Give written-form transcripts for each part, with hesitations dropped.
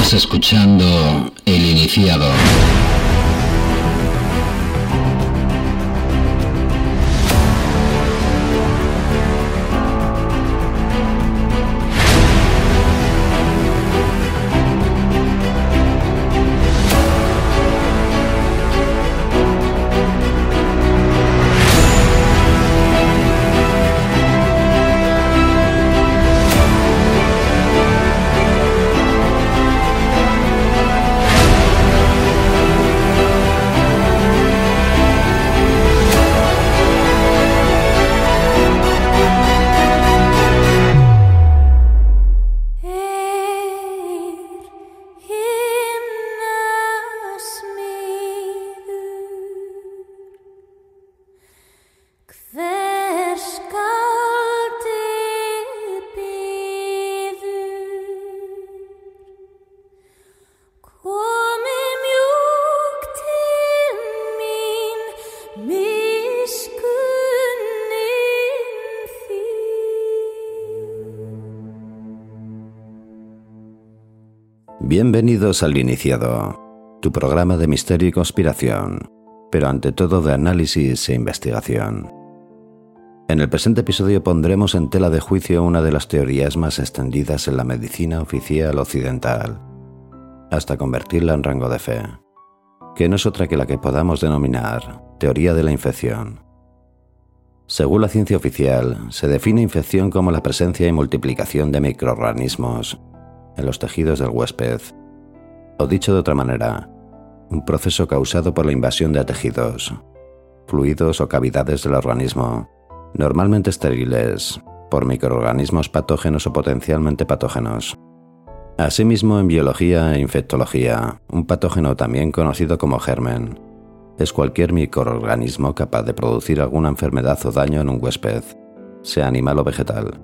Estás escuchando El Iniciado. Bienvenidos al Iniciado, tu programa de misterio y conspiración, pero ante todo de análisis e investigación. En el presente episodio pondremos en tela de juicio una de las teorías más extendidas en la medicina oficial occidental, hasta convertirla en rango de fe, que no es otra que la que podamos denominar teoría de la infección. Según la ciencia oficial, se define infección como la presencia y multiplicación de microorganismos en los tejidos del huésped, o dicho de otra manera, un proceso causado por la invasión de tejidos, fluidos o cavidades del organismo, normalmente estériles, por microorganismos patógenos o potencialmente patógenos. Asimismo, en biología e infectología, un patógeno, también conocido como germen, es cualquier microorganismo capaz de producir alguna enfermedad o daño en un huésped, sea animal o vegetal.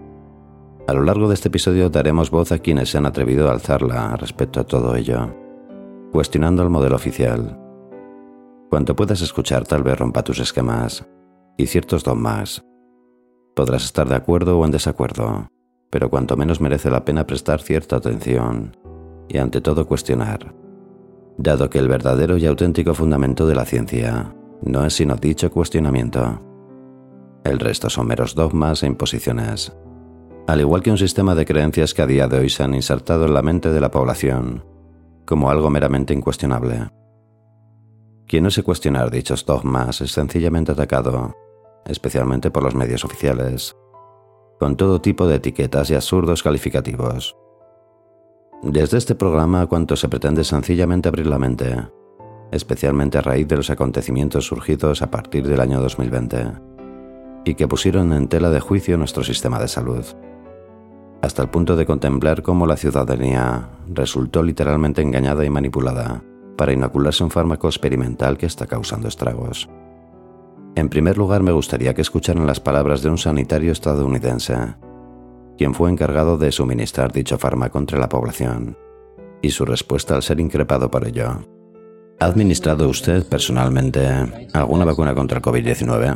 A lo largo de este episodio daremos voz a quienes se han atrevido a alzarla respecto a todo ello, cuestionando el modelo oficial. Cuanto puedas escuchar tal vez rompa tus esquemas y ciertos dogmas. Podrás estar de acuerdo o en desacuerdo, pero cuanto menos merece la pena prestar cierta atención y ante todo cuestionar, dado que el verdadero y auténtico fundamento de la ciencia no es sino dicho cuestionamiento. El resto son meros dogmas e imposiciones, al igual que un sistema de creencias que a día de hoy se han insertado en la mente de la población como algo meramente incuestionable. Quien no se cuestionar dichos dogmas es sencillamente atacado, especialmente por los medios oficiales, con todo tipo de etiquetas y absurdos calificativos. Desde este programa, cuanto se pretende sencillamente abrir la mente, especialmente a raíz de los acontecimientos surgidos a partir del año 2020, y que pusieron en tela de juicio nuestro sistema de salud, hasta el punto de contemplar cómo la ciudadanía resultó literalmente engañada y manipulada para inocularse un fármaco experimental que está causando estragos. En primer lugar, me gustaría que escucharan las palabras de un sanitario estadounidense, quien fue encargado de suministrar dicho fármaco entre la población, y su respuesta al ser increpado por ello. ¿Ha administrado usted personalmente alguna vacuna contra el COVID-19?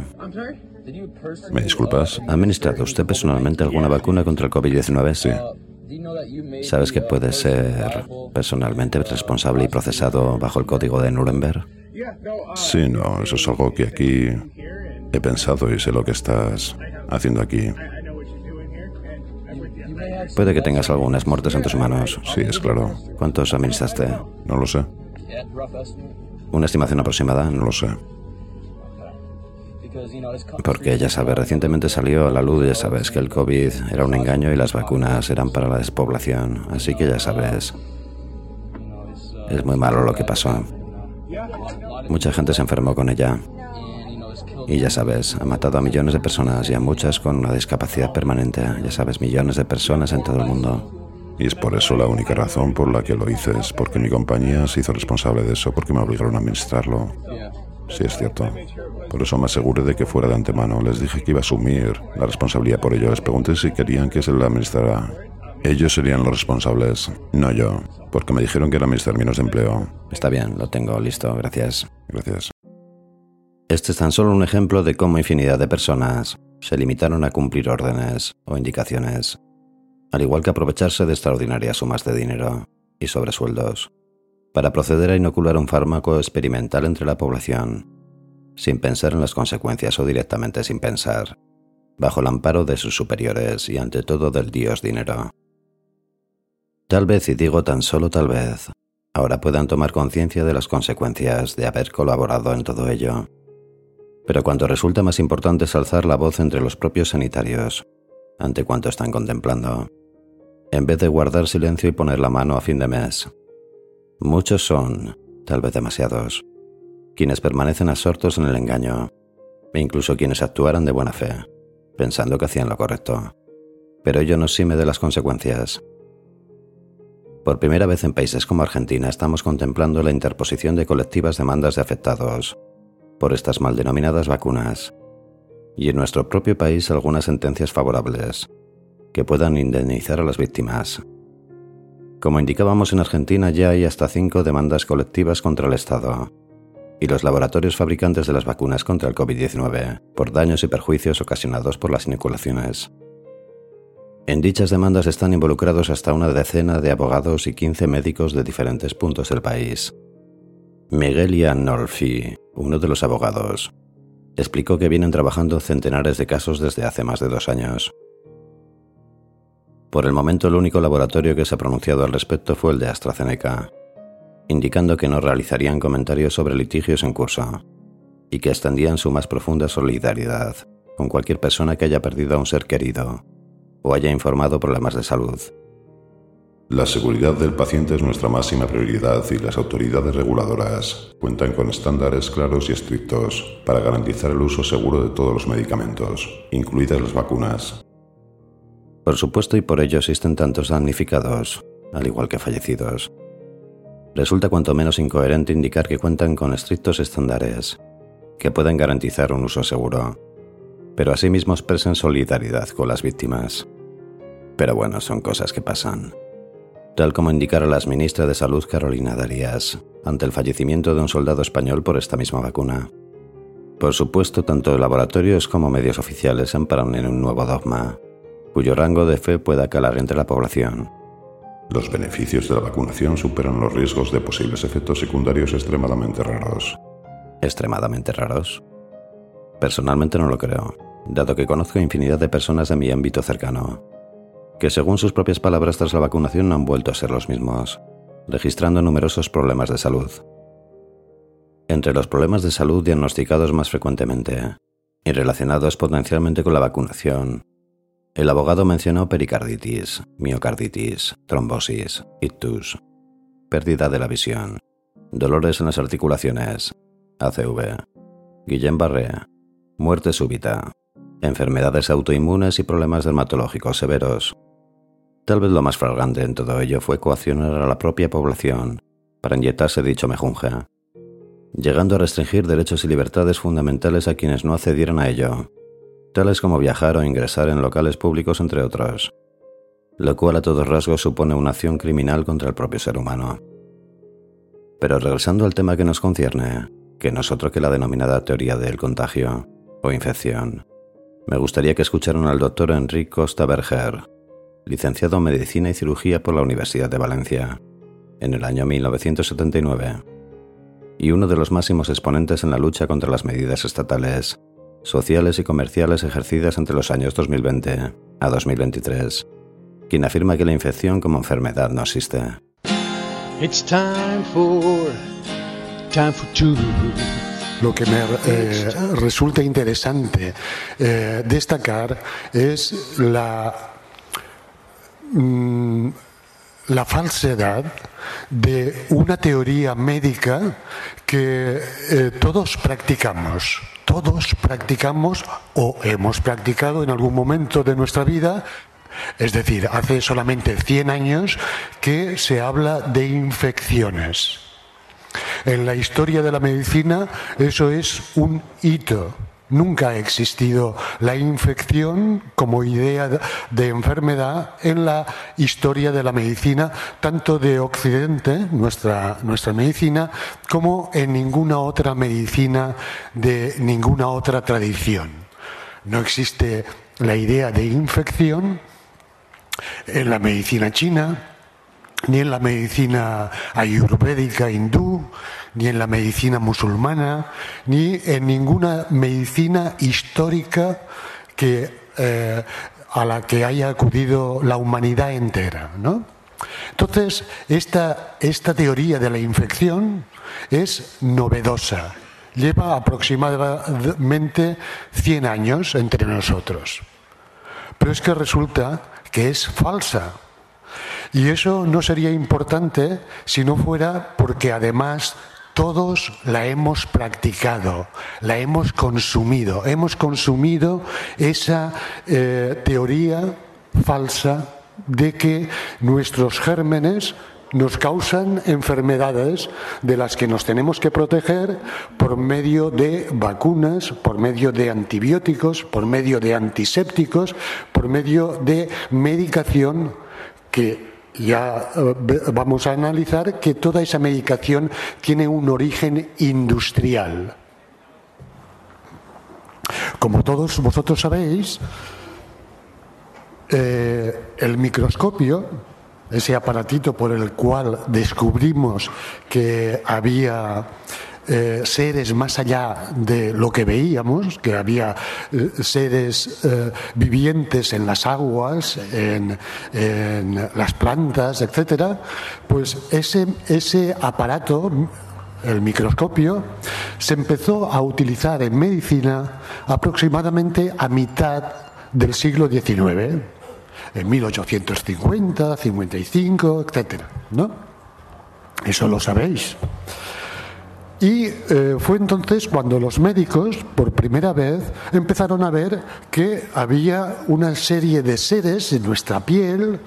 ¿Me disculpas? ¿Ha administrado usted personalmente alguna vacuna contra el COVID-19? Sí. ¿Sabes que puede ser personalmente responsable y procesado bajo el código de Nuremberg? Sí, no, eso es algo que aquí he pensado y sé lo que estás haciendo aquí. Puede que tengas algunas muertes en tus manos. Sí, es claro. ¿Cuántos administraste? No lo sé. ¿Una estimación aproximada? No lo sé. Porque ya sabes, recientemente salió a la luz, ya sabes, que el COVID era un engaño y las vacunas eran para la despoblación. Así que ya sabes, es muy malo lo que pasó. Mucha gente se enfermó con ella. Y ya sabes, ha matado a millones de personas y a muchas con una discapacidad permanente. Ya sabes, millones de personas en todo el mundo. Y es por eso la única razón por la que lo hice, es porque mi compañía se hizo responsable de eso, porque me obligaron a administrarlo. Sí, es cierto. Por eso me aseguré de que fuera de antemano. Les dije que iba a asumir la responsabilidad por ello. Les pregunté si querían que se lo administrara. Ellos serían los responsables, no yo, porque me dijeron que era mis términos de empleo. Está bien, lo tengo listo, gracias. Gracias. Este es tan solo un ejemplo de cómo infinidad de personas se limitaron a cumplir órdenes o indicaciones, al igual que aprovecharse de extraordinarias sumas de dinero, y sobresueldos, para proceder a inocular un fármaco experimental entre la población, sin pensar en las consecuencias o directamente sin pensar, bajo el amparo de sus superiores y ante todo del dios dinero. Tal vez, y digo tan solo tal vez, ahora puedan tomar conciencia de las consecuencias de haber colaborado en todo ello. Pero cuanto resulta más importante es alzar la voz entre los propios sanitarios, ante cuanto están contemplando, en vez de guardar silencio y poner la mano a fin de mes. Muchos son, tal vez demasiados, quienes permanecen absortos en el engaño, e incluso quienes actuaran de buena fe, pensando que hacían lo correcto. Pero ello no exime de las consecuencias. Por primera vez en países como Argentina estamos contemplando la interposición de colectivas demandas de afectados por estas mal denominadas vacunas, y en nuestro propio país algunas sentencias favorables que puedan indemnizar a las víctimas. Como indicábamos, en Argentina ya hay hasta 5 demandas colectivas contra el Estado y los laboratorios fabricantes de las vacunas contra el COVID-19 por daños y perjuicios ocasionados por las inoculaciones. En dichas demandas están involucrados hasta una decena de abogados y 15 médicos de diferentes puntos del país. Miguel Iannolfi, uno de los abogados, explicó que vienen trabajando centenares de casos desde hace más de 2 años. Por el momento, el único laboratorio que se ha pronunciado al respecto fue el de AstraZeneca, indicando que no realizarían comentarios sobre litigios en curso y que extendían su más profunda solidaridad con cualquier persona que haya perdido a un ser querido o haya informado problemas de salud. La seguridad del paciente es nuestra máxima prioridad y las autoridades reguladoras cuentan con estándares claros y estrictos para garantizar el uso seguro de todos los medicamentos, incluidas las vacunas. Por supuesto, y por ello existen tantos damnificados, al igual que fallecidos. Resulta cuanto menos incoherente indicar que cuentan con estrictos estándares que pueden garantizar un uso seguro, pero asimismo expresen solidaridad con las víctimas. Pero bueno, son cosas que pasan. Tal como indicara la exministra de Salud Carolina Darias ante el fallecimiento de un soldado español por esta misma vacuna. Por supuesto, tanto laboratorios como medios oficiales se amparan en un nuevo dogma, cuyo rango de fe pueda calar entre la población. Los beneficios de la vacunación superan los riesgos de posibles efectos secundarios extremadamente raros. ¿Extremadamente raros? Personalmente no lo creo, dado que conozco infinidad de personas de mi ámbito cercano, que según sus propias palabras tras la vacunación no han vuelto a ser los mismos, registrando numerosos problemas de salud. Entre los problemas de salud diagnosticados más frecuentemente y relacionados potencialmente con la vacunación, el abogado mencionó pericarditis, miocarditis, trombosis, ictus, pérdida de la visión, dolores en las articulaciones, ACV, Guillain-Barré, muerte súbita, enfermedades autoinmunes y problemas dermatológicos severos. Tal vez lo más flagrante en todo ello fue coaccionar a la propia población para inyectarse dicho mejunje, llegando a restringir derechos y libertades fundamentales a quienes no accedieran a ello, tales como viajar o ingresar en locales públicos, entre otros, lo cual a todos rasgos supone una acción criminal contra el propio ser humano. Pero regresando al tema que nos concierne, que no es otro que la denominada teoría del contagio o infección, me gustaría que escucharan al doctor Enric Costa Berger, licenciado en Medicina y Cirugía por la Universidad de Valencia, en el año 1979, y uno de los máximos exponentes en la lucha contra las medidas estatales, sociales y comerciales ejercidas entre los años 2020 a 2023, quien afirma que la infección como enfermedad no existe. It's time for two. Lo que me resulta interesante destacar es la falsedad de una teoría médica que todos practicamos o hemos practicado en algún momento de nuestra vida. Es decir, hace solamente 100 años que se habla de infecciones. En la historia de la medicina eso es un hito. Nunca ha existido la infección como idea de enfermedad en la historia de la medicina, tanto de Occidente, nuestra medicina, como en ninguna otra medicina de ninguna otra tradición. No existe la idea de infección en la medicina china, ni en la medicina ayurvédica hindú, ni en la medicina musulmana, ni en ninguna medicina histórica a la que haya acudido la humanidad entera, ¿no? Entonces, esta teoría de la infección es novedosa. Lleva aproximadamente 100 años entre nosotros. Pero es que resulta que es falsa. Y eso no sería importante si no fuera porque además todos la hemos practicado, la hemos consumido esa teoría falsa de que nuestros gérmenes nos causan enfermedades de las que nos tenemos que proteger por medio de vacunas, por medio de antibióticos, por medio de antisépticos, por medio de medicación que ya vamos a analizar que toda esa medicación tiene un origen industrial. Como todos vosotros sabéis, el microscopio, ese aparatito por el cual descubrimos que había seres más allá de lo que veíamos, que había seres vivientes en las aguas, en las plantas, etcétera, pues ese aparato, el microscopio, se empezó a utilizar en medicina aproximadamente a mitad del siglo XIX, en 1850, 55, etcétera, ¿no? Eso lo sabéis. Y fue entonces cuando los médicos, por primera vez, empezaron a ver que había una serie de seres en nuestra piel,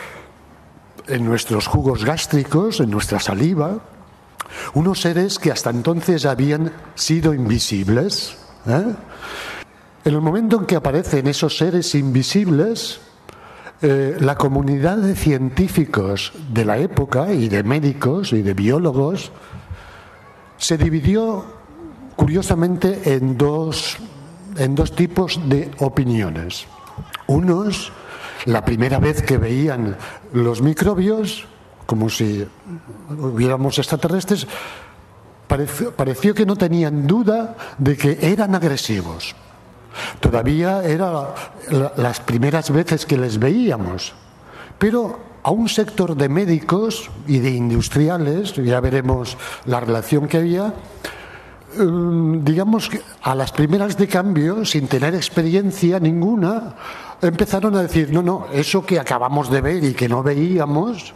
en nuestros jugos gástricos, en nuestra saliva, unos seres que hasta entonces habían sido invisibles. En el momento en que aparecen esos seres invisibles, la comunidad de científicos de la época, y de médicos y de biólogos, se dividió curiosamente en dos tipos de opiniones. Unos, la primera vez que veían los microbios, como si hubiéramos extraterrestres, pareció que no tenían duda de que eran agresivos. Todavía eran las primeras veces que les veíamos, pero a un sector de médicos y de industriales, ya veremos la relación que había, digamos que a las primeras de cambio, sin tener experiencia ninguna, empezaron a decir, no, eso que acabamos de ver y que no veíamos,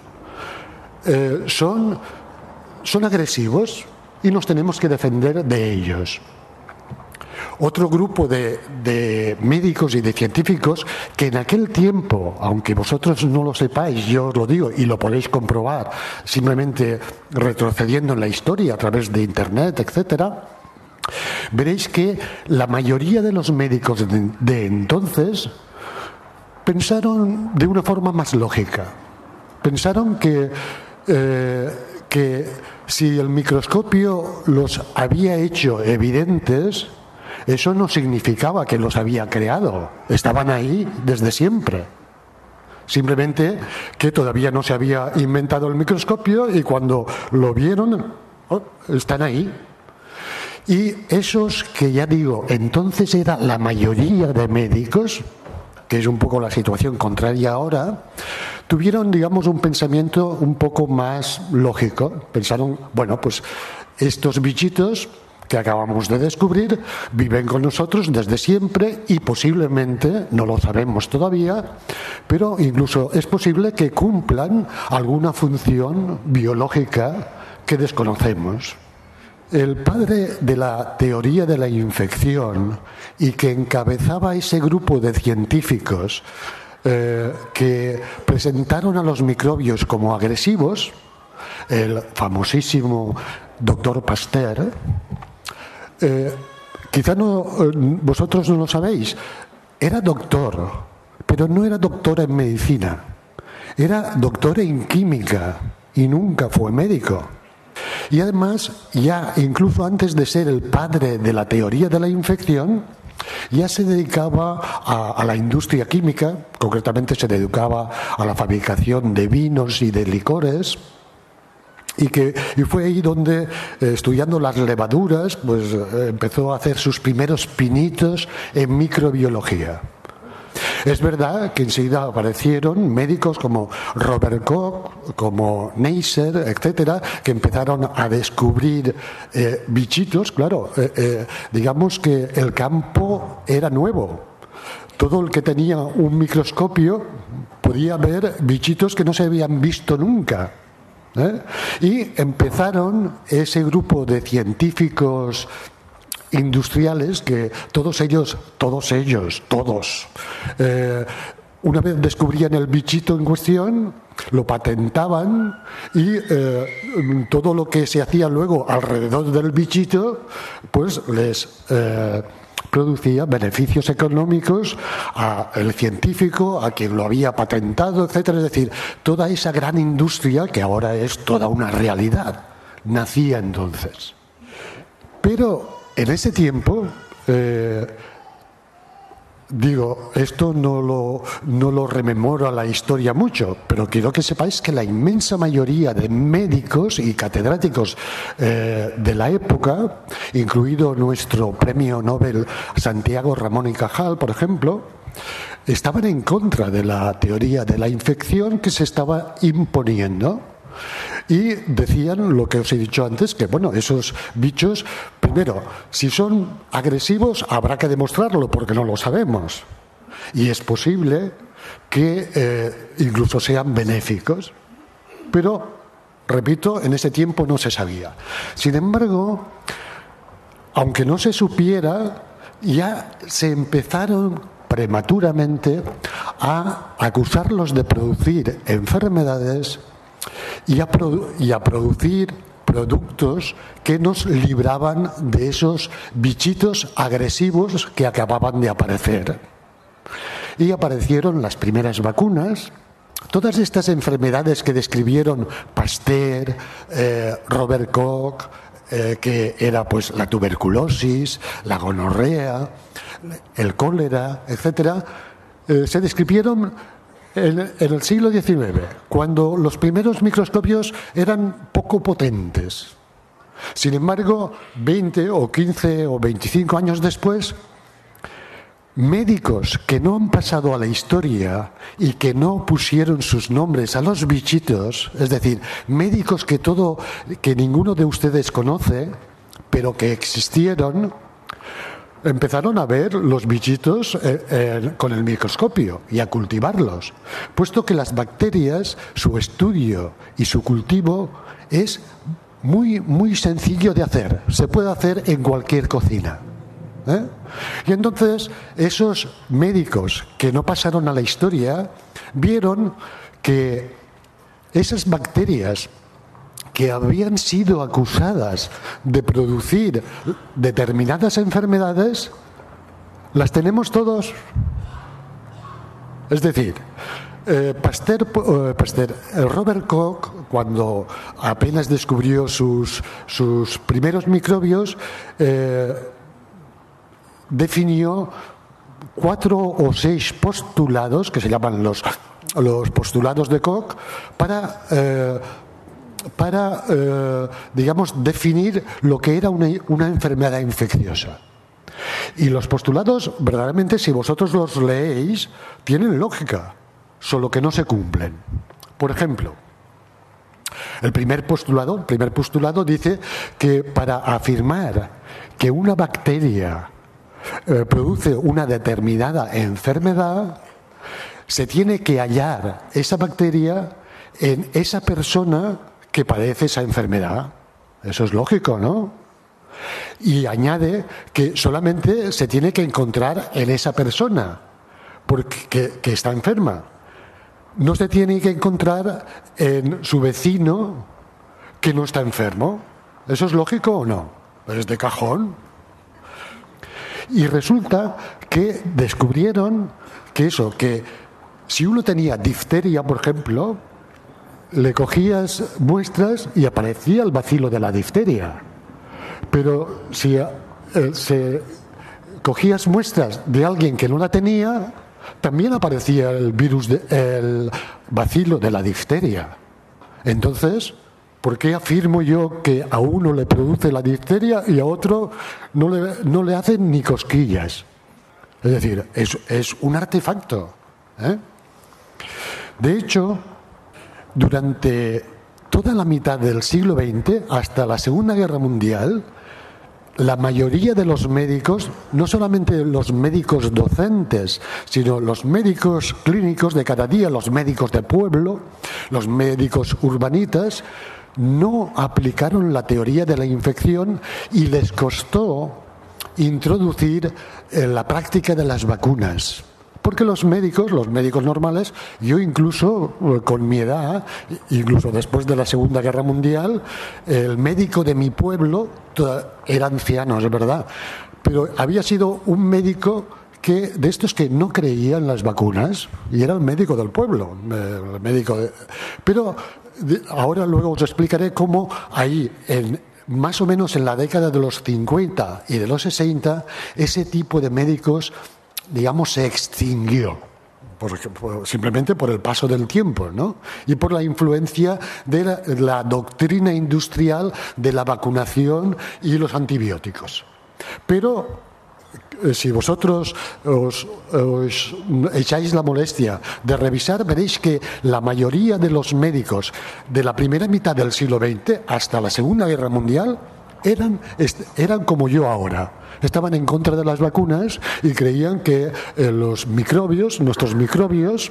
son agresivos y nos tenemos que defender de ellos. Otro grupo de médicos y de científicos que en aquel tiempo, aunque vosotros no lo sepáis, yo os lo digo y lo podéis comprobar simplemente retrocediendo en la historia a través de internet, etcétera, veréis que la mayoría de los médicos de entonces pensaron de una forma más lógica. Pensaron que si el microscopio los había hecho evidentes, eso no significaba que los había creado. Estaban ahí desde siempre. Simplemente que todavía no se había inventado el microscopio y cuando lo vieron, están ahí. Y esos que ya digo, entonces era la mayoría de médicos, que es un poco la situación contraria ahora, tuvieron, digamos, un pensamiento un poco más lógico. Pensaron, bueno, pues estos bichitos que acabamos de descubrir viven con nosotros desde siempre y posiblemente, no lo sabemos todavía, pero incluso es posible que cumplan alguna función biológica que desconocemos. El padre de la teoría de la infección y que encabezaba ese grupo de científicos que presentaron a los microbios como agresivos, el famosísimo doctor Pasteur, quizá vosotros no lo sabéis, era doctor, pero no era doctor en medicina, era doctor en química y nunca fue médico. Y además, ya incluso antes de ser el padre de la teoría de la infección, ya se dedicaba a la industria química, concretamente se dedicaba a la fabricación de vinos y de licores. Y fue ahí donde, estudiando las levaduras, pues empezó a hacer sus primeros pinitos en microbiología. Es verdad que enseguida aparecieron médicos como Robert Koch, como Neisser, etcétera, que empezaron a descubrir bichitos. Claro, digamos que el campo era nuevo. Todo el que tenía un microscopio podía ver bichitos que no se habían visto nunca. Y empezaron ese grupo de científicos industriales que todos ellos, una vez descubrían el bichito en cuestión, lo patentaban y todo lo que se hacía luego alrededor del bichito, pues les producía beneficios económicos al científico, a quien lo había patentado, etcétera. Es decir, toda esa gran industria que ahora es toda una realidad, nacía entonces. Pero en ese tiempo, esto no lo rememoro a la historia mucho, pero quiero que sepáis que la inmensa mayoría de médicos y catedráticos de la época, incluido nuestro premio Nobel Santiago Ramón y Cajal, por ejemplo, estaban en contra de la teoría de la infección que se estaba imponiendo. Y decían lo que os he dicho antes, que bueno, esos bichos, primero, si son agresivos habrá que demostrarlo porque no lo sabemos. Y es posible que incluso sean benéficos. Pero, repito, en ese tiempo no se sabía. Sin embargo, aunque no se supiera, ya se empezaron prematuramente a acusarlos de producir enfermedades y a producir productos que nos libraban de esos bichitos agresivos que acababan de aparecer. Y aparecieron las primeras vacunas. Todas estas enfermedades que describieron Pasteur, Robert Koch, que era pues la tuberculosis, la gonorrea, el cólera, etcétera, se describieron en el siglo XIX, cuando los primeros microscopios eran poco potentes. Sin embargo, 20 o 15 o 25 años después, médicos que no han pasado a la historia y que no pusieron sus nombres a los bichitos, es decir, médicos que ninguno de ustedes conoce, pero que existieron, empezaron a ver los bichitos con el microscopio y a cultivarlos, puesto que las bacterias, su estudio y su cultivo es muy, muy sencillo de hacer. Se puede hacer en cualquier cocina. Y entonces esos médicos que no pasaron a la historia vieron que esas bacterias que habían sido acusadas de producir determinadas enfermedades, las tenemos todos. Es decir, Robert Koch, cuando apenas descubrió sus primeros microbios, definió 4 o 6 postulados, que se llaman los postulados de Koch, para digamos, definir lo que era una enfermedad infecciosa. Y los postulados, verdaderamente, si vosotros los leéis, tienen lógica, solo que no se cumplen. Por ejemplo, el primer postulado dice que para afirmar que una bacteria produce una determinada enfermedad, se tiene que hallar esa bacteria en esa persona que padece esa enfermedad. Eso es lógico, ¿no? Y añade que solamente se tiene que encontrar en esa persona que está enferma. No se tiene que encontrar en su vecino que no está enfermo. ¿Eso es lógico o no? Es de cajón. Y resulta que descubrieron que si uno tenía difteria, por ejemplo, le cogías muestras y aparecía el bacilo de la difteria. Pero si se cogías muestras de alguien que no la tenía, también aparecía el virus, el bacilo de la difteria. Entonces, ¿por qué afirmo yo que a uno le produce la difteria y a otro no le hacen ni cosquillas? Es decir, es un artefacto, ¿eh? De hecho, durante toda la mitad del siglo XX, hasta la Segunda Guerra Mundial, la mayoría de los médicos, no solamente los médicos docentes, sino los médicos clínicos de cada día, los médicos de pueblo, los médicos urbanitas, no aplicaron la teoría de la infección y les costó introducir la práctica de las vacunas. Porque los médicos normales, yo incluso con mi edad, incluso después de la Segunda Guerra Mundial, el médico de mi pueblo era anciano, es verdad, pero había sido un médico de estos que no creía en las vacunas, y era el médico del pueblo, pero ahora luego os explicaré cómo ahí, más o menos en la década de los 50 y de los 60, ese tipo de médicos, digamos, se extinguió, simplemente por el paso del tiempo, ¿no? Y por la influencia de la doctrina industrial de la vacunación y los antibióticos. Pero si vosotros os echáis la molestia de revisar, veréis que la mayoría de los médicos de la primera mitad del siglo XX hasta la Segunda Guerra Mundial eran como yo ahora. Estaban en contra de las vacunas y creían que nuestros microbios,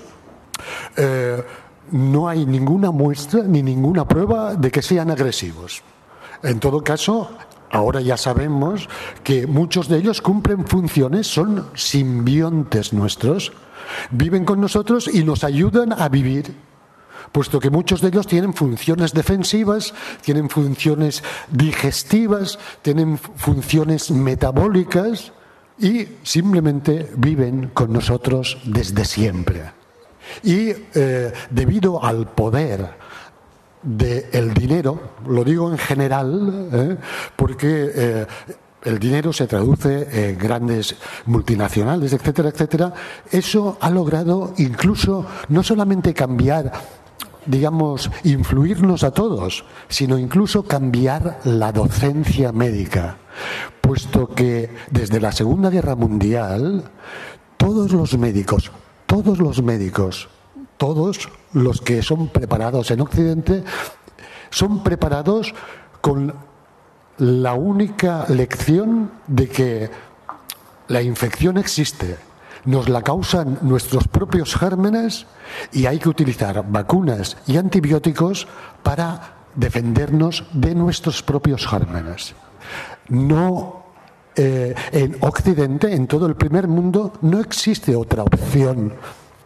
no hay ninguna muestra ni ninguna prueba de que sean agresivos. En todo caso, ahora ya sabemos que muchos de ellos cumplen funciones, son simbiontes nuestros, viven con nosotros y nos ayudan a vivir, puesto que muchos de ellos tienen funciones defensivas, tienen funciones digestivas, tienen funciones metabólicas y simplemente viven con nosotros desde siempre. Y debido al poder del dinero, lo digo en general, porque el dinero se traduce en grandes multinacionales, etcétera, etcétera, eso ha logrado incluso no solamente cambiar, digamos, influirnos a todos, sino incluso cambiar la docencia médica, puesto que desde la Segunda Guerra Mundial todos los médicos, todos los que son preparados en Occidente, son preparados con la única lección de que la infección existe, nos la causan nuestros propios gérmenes y hay que utilizar vacunas y antibióticos para defendernos de nuestros propios gérmenes. No, en Occidente, en todo el primer mundo, no existe otra opción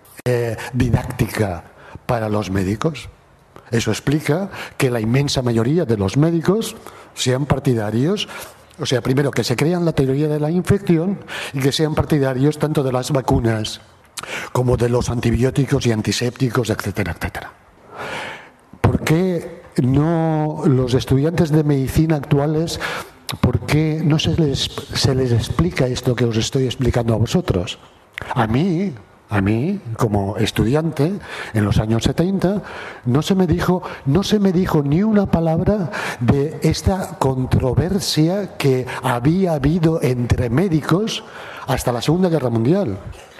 didáctica para los médicos. Eso explica que la inmensa mayoría de los médicos sean partidarios, o sea, primero que se crean la teoría de la infección y que sean partidarios tanto de las vacunas como de los antibióticos y antisépticos, etcétera, etcétera. ¿Por qué no los estudiantes de medicina actuales, por qué no se les explica esto que os estoy explicando a vosotros? A mí, como estudiante, en los años 70, no se me dijo ni una palabra de esta controversia que había habido entre médicos hasta la Segunda Guerra Mundial.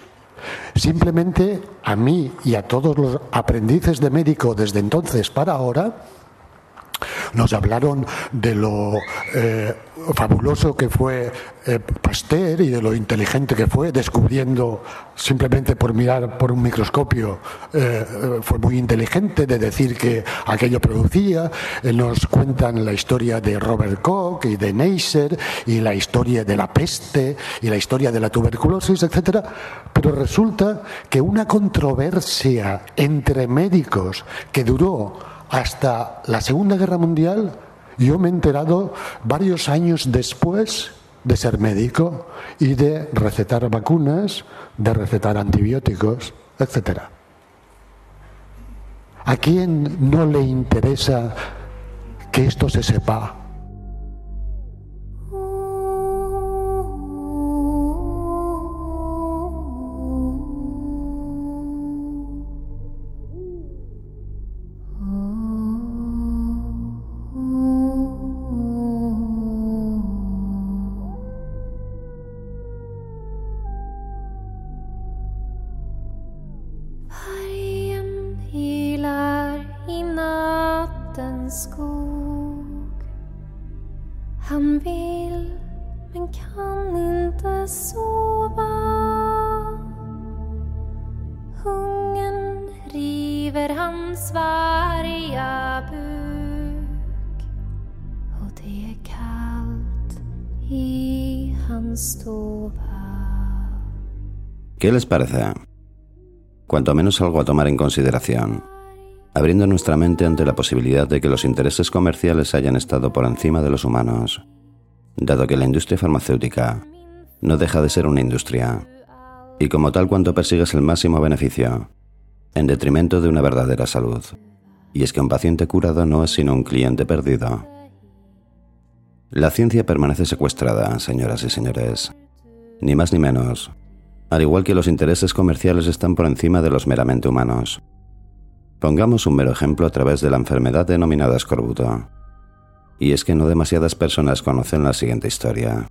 Simplemente a mí y a todos los aprendices de médico desde entonces para ahora, nos hablaron de lo fabuloso que fue Pasteur y de lo inteligente que fue, descubriendo simplemente por mirar por un microscopio, fue muy inteligente de decir que aquello producía. Nos cuentan la historia de Robert Koch y de Neisser y la historia de la peste y la historia de la tuberculosis, etcétera. Pero resulta que una controversia entre médicos que duró hasta la Segunda Guerra Mundial, yo me he enterado varios años después de ser médico y de recetar vacunas, de recetar antibióticos, etc. ¿A quién no le interesa que esto se sepa? en skog. Han vill men kan inte sova. Hungern river hans varga buk. Och det är kallt i hans stova. ¿Qué les parece? Cuanto menos algo a tomar en consideración, abriendo nuestra mente ante la posibilidad de que los intereses comerciales hayan estado por encima de los humanos, dado que la industria farmacéutica no deja de ser una industria, y como tal cuanto persigues el máximo beneficio, en detrimento de una verdadera salud. Y es que un paciente curado no es sino un cliente perdido. La ciencia permanece secuestrada, señoras y señores, ni más ni menos, al igual que los intereses comerciales están por encima de los meramente humanos. Pongamos un mero ejemplo a través de la enfermedad denominada escorbuto. Y es que no demasiadas personas conocen la siguiente historia.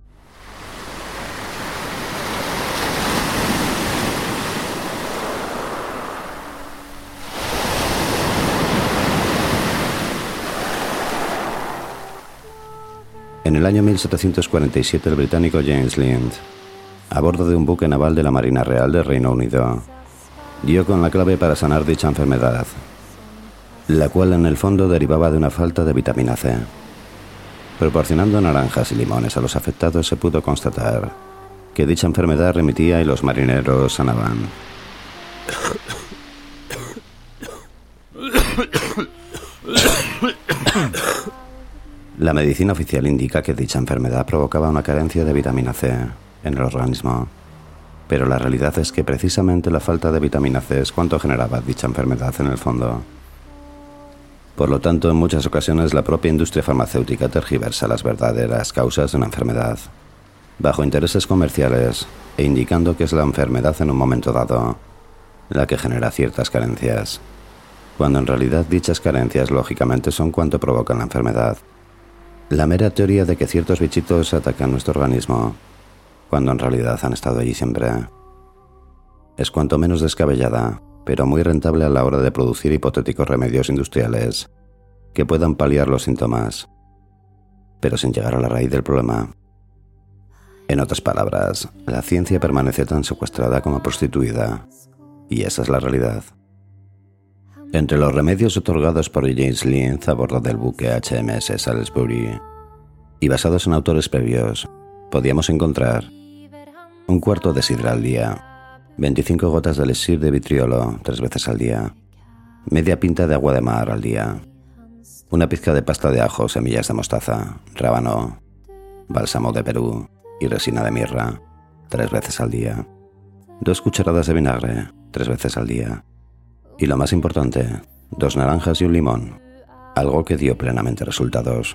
En el año 1747 el británico James Lind, a bordo de un buque naval de la Marina Real del Reino Unido, dio con la clave para sanar dicha enfermedad, la cual en el fondo derivaba de una falta de vitamina C. Proporcionando naranjas y limones a los afectados se pudo constatar que dicha enfermedad remitía y los marineros sanaban. La medicina oficial indica que dicha enfermedad provocaba una carencia de vitamina C en el organismo, pero la realidad es que precisamente la falta de vitamina C es cuanto generaba dicha enfermedad en el fondo. Por lo tanto, en muchas ocasiones la propia industria farmacéutica tergiversa las verdaderas causas de una enfermedad, bajo intereses comerciales e indicando que es la enfermedad en un momento dado la que genera ciertas carencias, cuando en realidad dichas carencias lógicamente son cuanto provocan la enfermedad. La mera teoría de que ciertos bichitos atacan nuestro organismo, cuando en realidad han estado allí siempre, es cuanto menos descabellada, pero muy rentable a la hora de producir hipotéticos remedios industriales que puedan paliar los síntomas, pero sin llegar a la raíz del problema. En otras palabras, la ciencia permanece tan secuestrada como prostituida, y esa es la realidad. Entre los remedios otorgados por James Lind a bordo del buque HMS Salisbury y basados en autores previos, podíamos encontrar un cuarto de sidra al día, 25 gotas de elixir de vitriolo 3 veces al día, media pinta de agua de mar al día, una pizca de pasta de ajo, semillas de mostaza, rábano, bálsamo de Perú y resina de mirra 3 veces al día, 2 cucharadas de vinagre 3 veces al día, y lo más importante, 2 naranjas y un limón, algo que dio plenamente resultados.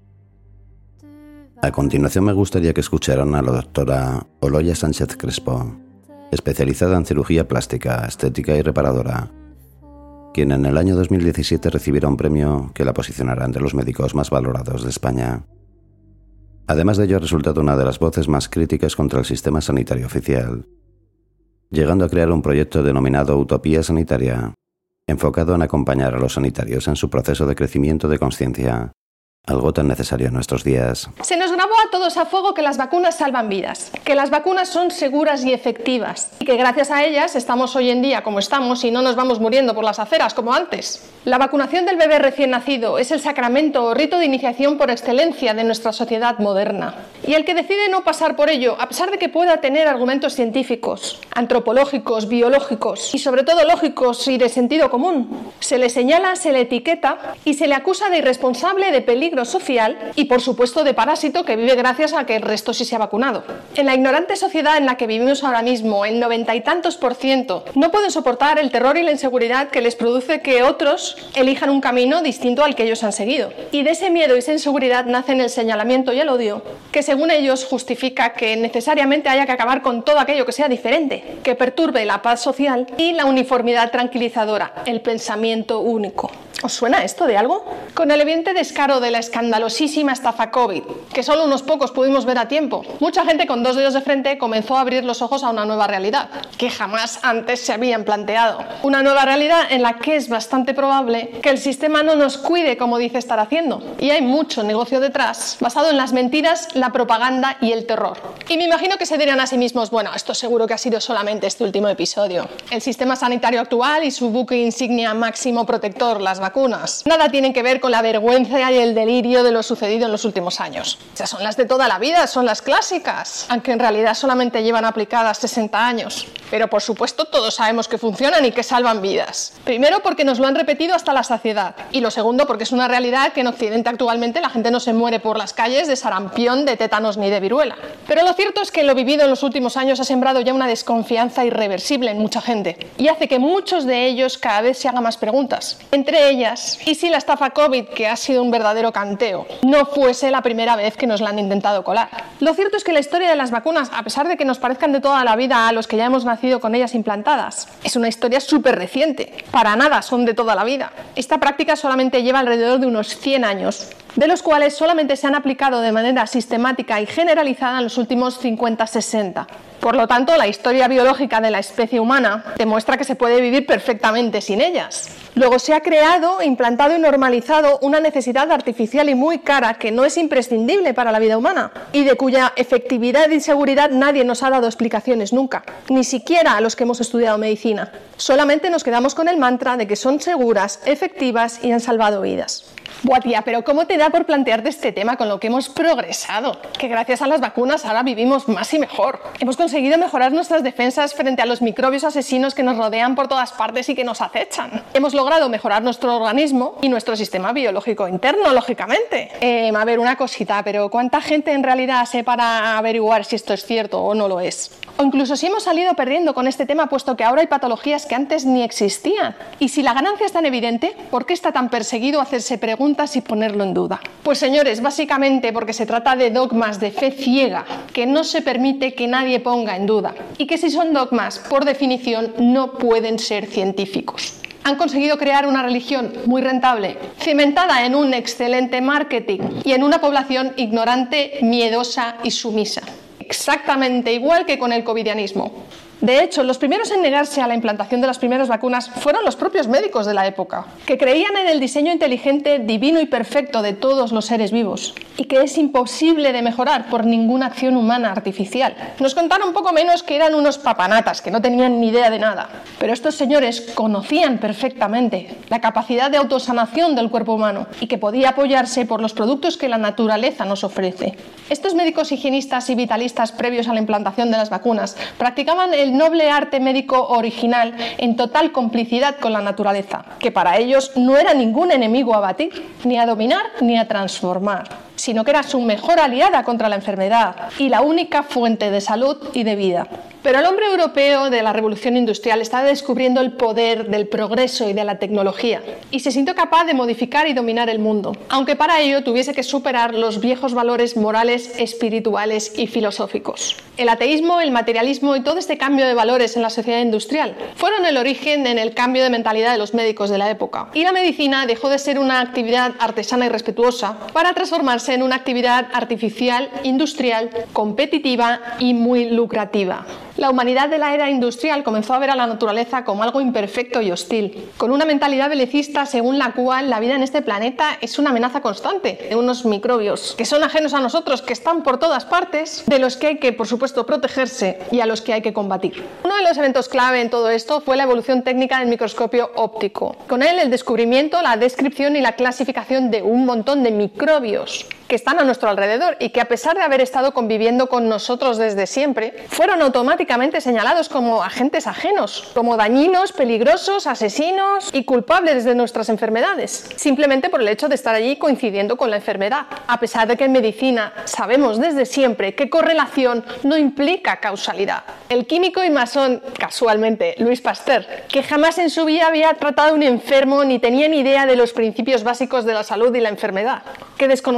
A continuación me gustaría que escucharan a la doctora Oloya Sánchez Crespo, especializada en cirugía plástica, estética y reparadora, quien en el año 2017 recibiera un premio que la posicionará entre los médicos más valorados de España. Además de ello, ha resultado una de las voces más críticas contra el sistema sanitario oficial, llegando a crear un proyecto denominado Utopía Sanitaria, enfocado en acompañar a los sanitarios en su proceso de crecimiento de conciencia, algo tan necesario en nuestros días. Se nos grabó a todos a fuego que las vacunas salvan vidas, que las vacunas son seguras y efectivas, y que gracias a ellas estamos hoy en día como estamos y no nos vamos muriendo por las aceras como antes. La vacunación del bebé recién nacido es el sacramento o rito de iniciación por excelencia de nuestra sociedad moderna. Y el que decide no pasar por ello, a pesar de que pueda tener argumentos científicos, antropológicos, biológicos y sobre todo lógicos y de sentido común, se le señala, se le etiqueta y se le acusa de irresponsable, de peligro social y por supuesto de parásito que vive gracias a que el resto sí se ha vacunado. En la ignorante sociedad en la que vivimos ahora mismo, el 90 y tantos % no pueden soportar el terror y la inseguridad que les produce que otros elijan un camino distinto al que ellos han seguido. Y de ese miedo y esa inseguridad nacen el señalamiento y el odio, que según ellos justifica que necesariamente haya que acabar con todo aquello que sea diferente, que perturbe la paz social y la uniformidad tranquilizadora, el pensamiento único. ¿Os suena esto de algo? Con el evidente descaro de la escandalosísima estafa COVID, que solo unos pocos pudimos ver a tiempo, mucha gente con 2 dedos de frente comenzó a abrir los ojos a una nueva realidad, que jamás antes se habían planteado. Una nueva realidad en la que es bastante probable que el sistema no nos cuide como dice estar haciendo. Y hay mucho negocio detrás, basado en las mentiras, la propaganda y el terror. Y me imagino que se dirán a sí mismos, bueno, esto seguro que ha sido solamente este último episodio. El sistema sanitario actual y su buque insignia máximo protector, las vacunas, nada tienen que ver con la vergüenza y el delirio de lo sucedido en los últimos años. Esas son las de toda la vida, son las clásicas, aunque en realidad solamente llevan aplicadas 60 años. Pero por supuesto todos sabemos que funcionan y que salvan vidas. Primero porque nos lo han repetido hasta la saciedad, y lo segundo porque es una realidad que en Occidente actualmente la gente no se muere por las calles de sarampión, de tétanos ni de viruela. Pero lo cierto es que lo vivido en los últimos años ha sembrado ya una desconfianza irreversible en mucha gente y hace que muchos de ellos cada vez se hagan más preguntas. Entre ellas, ¿y si la estafa COVID, que ha sido un verdadero canteo, no fuese la primera vez que nos la han intentado colar? Lo cierto es que la historia de las vacunas, a pesar de que nos parezcan de toda la vida a los que ya hemos nacido con ellas implantadas, es una historia súper reciente. Para nada son de toda la vida. Esta práctica solamente lleva alrededor de unos 100 años, de los cuales solamente se han aplicado de manera sistemática y generalizada en los últimos 50-60. Por lo tanto, la historia biológica de la especie humana demuestra que se puede vivir perfectamente sin ellas. Luego se ha creado, implantado y normalizado una necesidad artificial y muy cara que no es imprescindible para la vida humana y de cuya efectividad y seguridad nadie nos ha dado explicaciones nunca, ni siquiera a los que hemos estudiado medicina. Solamente nos quedamos con el mantra de que son seguras, efectivas y han salvado vidas. Buah, tía, pero ¿cómo te da por plantearte este tema con lo que hemos progresado? Que gracias a las vacunas ahora vivimos más y mejor. Hemos conseguido mejorar nuestras defensas frente a los microbios asesinos que nos rodean por todas partes y que nos acechan. Hemos logrado mejorar nuestro organismo y nuestro sistema biológico interno, lógicamente. A ver, una cosita, pero ¿cuánta gente en realidad se para averiguar si esto es cierto o no lo es? O incluso si hemos salido perdiendo con este tema, puesto que ahora hay patologías que antes ni existían. Y si la ganancia es tan evidente, ¿por qué está tan perseguido hacerse preguntas y ponerlo en duda? Pues señores, básicamente porque se trata de dogmas de fe ciega, que no se permite que nadie ponga en duda. Y que si son dogmas, por definición, no pueden ser científicos. Han conseguido crear una religión muy rentable, cimentada en un excelente marketing y en una población ignorante, miedosa y sumisa. Exactamente igual que con el covidianismo. De hecho, los primeros en negarse a la implantación de las primeras vacunas fueron los propios médicos de la época, que creían en el diseño inteligente, divino y perfecto de todos los seres vivos, y que es imposible de mejorar por ninguna acción humana artificial. Nos contaron poco menos que eran unos papanatas, que no tenían ni idea de nada. Pero estos señores conocían perfectamente la capacidad de autosanación del cuerpo humano y que podía apoyarse por los productos que la naturaleza nos ofrece. Estos médicos higienistas y vitalistas previos a la implantación de las vacunas practicaban el noble arte médico original en total complicidad con la naturaleza, que para ellos no era ningún enemigo a batir, ni a dominar ni a transformar, sino que era su mejor aliada contra la enfermedad y la única fuente de salud y de vida. Pero el hombre europeo de la revolución industrial estaba descubriendo el poder del progreso y de la tecnología y se sintió capaz de modificar y dominar el mundo, aunque para ello tuviese que superar los viejos valores morales, espirituales y filosóficos. El ateísmo, el materialismo y todo este cambio de valores en la sociedad industrial fueron el origen en el cambio de mentalidad de los médicos de la época, y la medicina dejó de ser una actividad artesana y respetuosa para transformarse en una actividad artificial, industrial, competitiva y muy lucrativa. La humanidad de la era industrial comenzó a ver a la naturaleza como algo imperfecto y hostil, con una mentalidad belicista según la cual la vida en este planeta es una amenaza constante de unos microbios que son ajenos a nosotros, que están por todas partes, de los que hay que, por supuesto, protegerse y a los que hay que combatir. Uno de los eventos clave en todo esto fue la evolución técnica del microscopio óptico. Con él, el descubrimiento, la descripción y la clasificación de un montón de microbios que están a nuestro alrededor y que, a pesar de haber estado conviviendo con nosotros desde siempre, fueron automáticamente señalados como agentes ajenos, como dañinos, peligrosos, asesinos y culpables de nuestras enfermedades, simplemente por el hecho de estar allí coincidiendo con la enfermedad, a pesar de que en medicina sabemos desde siempre que correlación no implica causalidad. El químico y masón, casualmente, Louis Pasteur, que jamás en su vida había tratado a un enfermo ni tenía ni idea de los principios básicos de la salud y la enfermedad, que desconocía por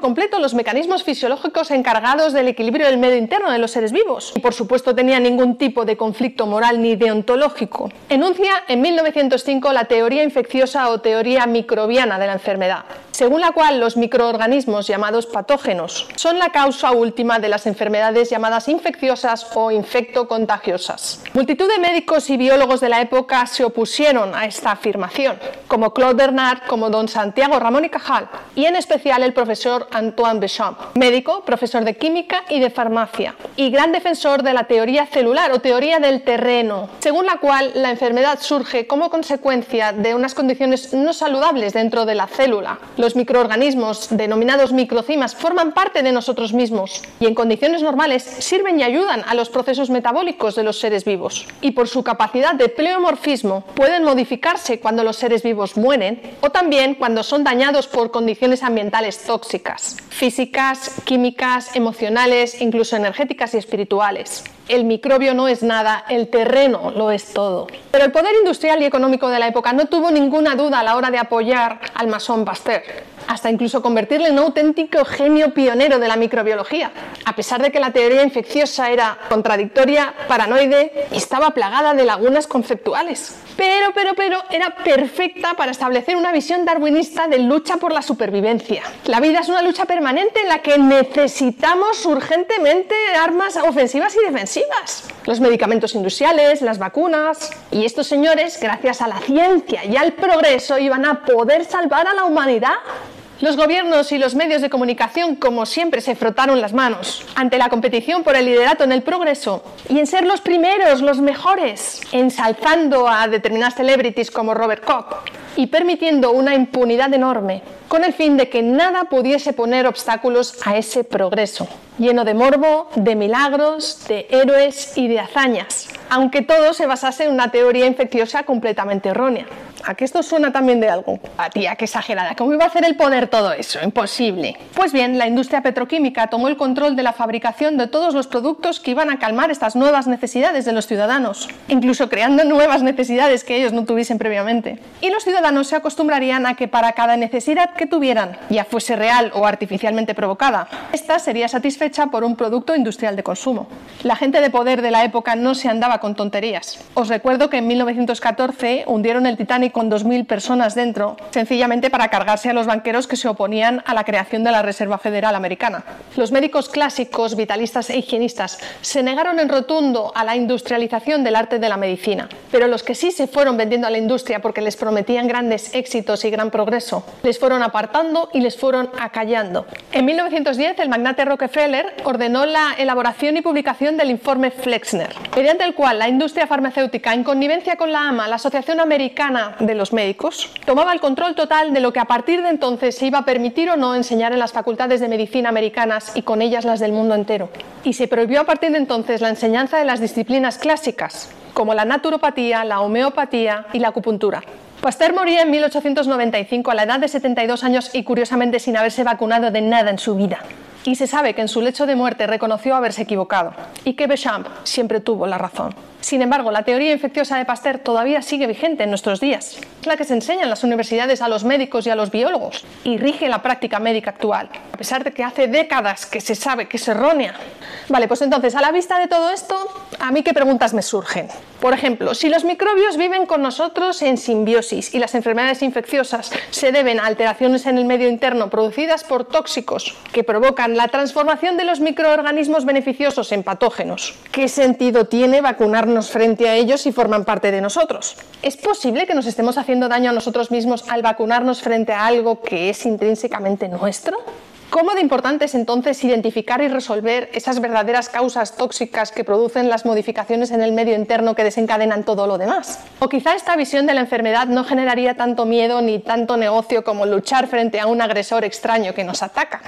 completo los mecanismos fisiológicos encargados del equilibrio del medio interno de los seres vivos. Y por supuesto tenía ningún tipo de conflicto moral ni deontológico. Enuncia en 1905 la teoría infecciosa o teoría microbiana de la enfermedad, según la cual los microorganismos llamados patógenos son la causa última de las enfermedades llamadas infecciosas o infectocontagiosas. Multitud de médicos y biólogos de la época se opusieron a esta afirmación, como Claude Bernard, como don Santiago Ramón y Cajal, y en especial el profesor Antoine Béchamp, médico, profesor de química y de farmacia, y gran defensor de la teoría celular o teoría del terreno, según la cual la enfermedad surge como consecuencia de unas condiciones no saludables dentro de la célula. Los microorganismos, denominados microcimas, forman parte de nosotros mismos y en condiciones normales sirven y ayudan a los procesos metabólicos de los seres vivos, y por su capacidad de pleomorfismo pueden modificarse cuando los seres vivos mueren o también cuando son dañados por condiciones ambientales tóxicas, físicas, químicas, emocionales, incluso energéticas y espirituales. El microbio no es nada, el terreno lo es todo. Pero el poder industrial y económico de la época no tuvo ninguna duda a la hora de apoyar al masón Pasteur, hasta incluso convertirle en un auténtico genio pionero de la microbiología, a pesar de que la teoría infecciosa era contradictoria, paranoide y estaba plagada de lagunas conceptuales. Pero era perfecta para establecer una visión darwinista de lucha por la supervivencia. La vida es una lucha permanente en la que necesitamos urgentemente armas ofensivas y defensivas. Los medicamentos industriales, las vacunas. Y estos señores, gracias a la ciencia y al progreso, iban a poder salvar a la humanidad. Los gobiernos y los medios de comunicación, como siempre, se frotaron las manos ante la competición por el liderato en el progreso y en ser los primeros, los mejores, ensalzando a determinadas celebrities como Robert Koch y permitiendo una impunidad enorme, con el fin de que nada pudiese poner obstáculos a ese progreso, lleno de morbo, de milagros, de héroes y de hazañas, aunque todo se basase en una teoría infecciosa completamente errónea. ¿A que esto suena también de algo? Ah, tía, qué exagerada. ¿Cómo iba a hacer el poder todo eso? Imposible. Pues bien, la industria petroquímica tomó el control de la fabricación de todos los productos que iban a calmar estas nuevas necesidades de los ciudadanos, incluso creando nuevas necesidades que ellos no tuviesen previamente. Y los ciudadanos se acostumbrarían a que para cada necesidad que tuvieran, ya fuese real o artificialmente provocada, esta sería satisfecha por un producto industrial de consumo. La gente de poder de la época no se andaba con tonterías. Os recuerdo que en 1914 hundieron el Titanic con 2.000 personas dentro, sencillamente para cargarse a los banqueros que se oponían a la creación de la Reserva Federal Americana. Los médicos clásicos, vitalistas e higienistas se negaron en rotundo a la industrialización del arte de la medicina, pero los que sí se fueron vendiendo a la industria porque les prometían grandes éxitos y gran progreso, les fueron apartando y les fueron acallando. En 1910 el magnate Rockefeller ordenó la elaboración y publicación del informe Flexner, mediante el cual la industria farmacéutica, en connivencia con la AMA, la Asociación Americana de los Médicos, tomaba el control total de lo que a partir de entonces se iba a permitir o no enseñar en las facultades de medicina americanas y con ellas las del mundo entero. Y se prohibió a partir de entonces la enseñanza de las disciplinas clásicas, como la naturopatía, la homeopatía y la acupuntura. Pasteur moría en 1895 a la edad de 72 años y curiosamente sin haberse vacunado de nada en su vida. Y se sabe que en su lecho de muerte reconoció haberse equivocado y que Béchamp siempre tuvo la razón. Sin embargo, la teoría infecciosa de Pasteur todavía sigue vigente en nuestros días. Es la que se enseña en las universidades a los médicos y a los biólogos y rige la práctica médica actual, a pesar de que hace décadas que se sabe que es errónea. Vale, pues entonces, a la vista de todo esto, ¿a mí qué preguntas me surgen? Por ejemplo, si los microbios viven con nosotros en simbiosis y las enfermedades infecciosas se deben a alteraciones en el medio interno producidas por tóxicos que provocan la transformación de los microorganismos beneficiosos en patógenos, ¿qué sentido tiene vacunarnos frente a ellos si forman parte de nosotros? ¿Es posible que nos estemos haciendo daño a nosotros mismos al vacunarnos frente a algo que es intrínsecamente nuestro? ¿Cómo de importante es entonces identificar y resolver esas verdaderas causas tóxicas que producen las modificaciones en el medio interno que desencadenan todo lo demás? O quizá esta visión de la enfermedad no generaría tanto miedo ni tanto negocio como luchar frente a un agresor extraño que nos ataca.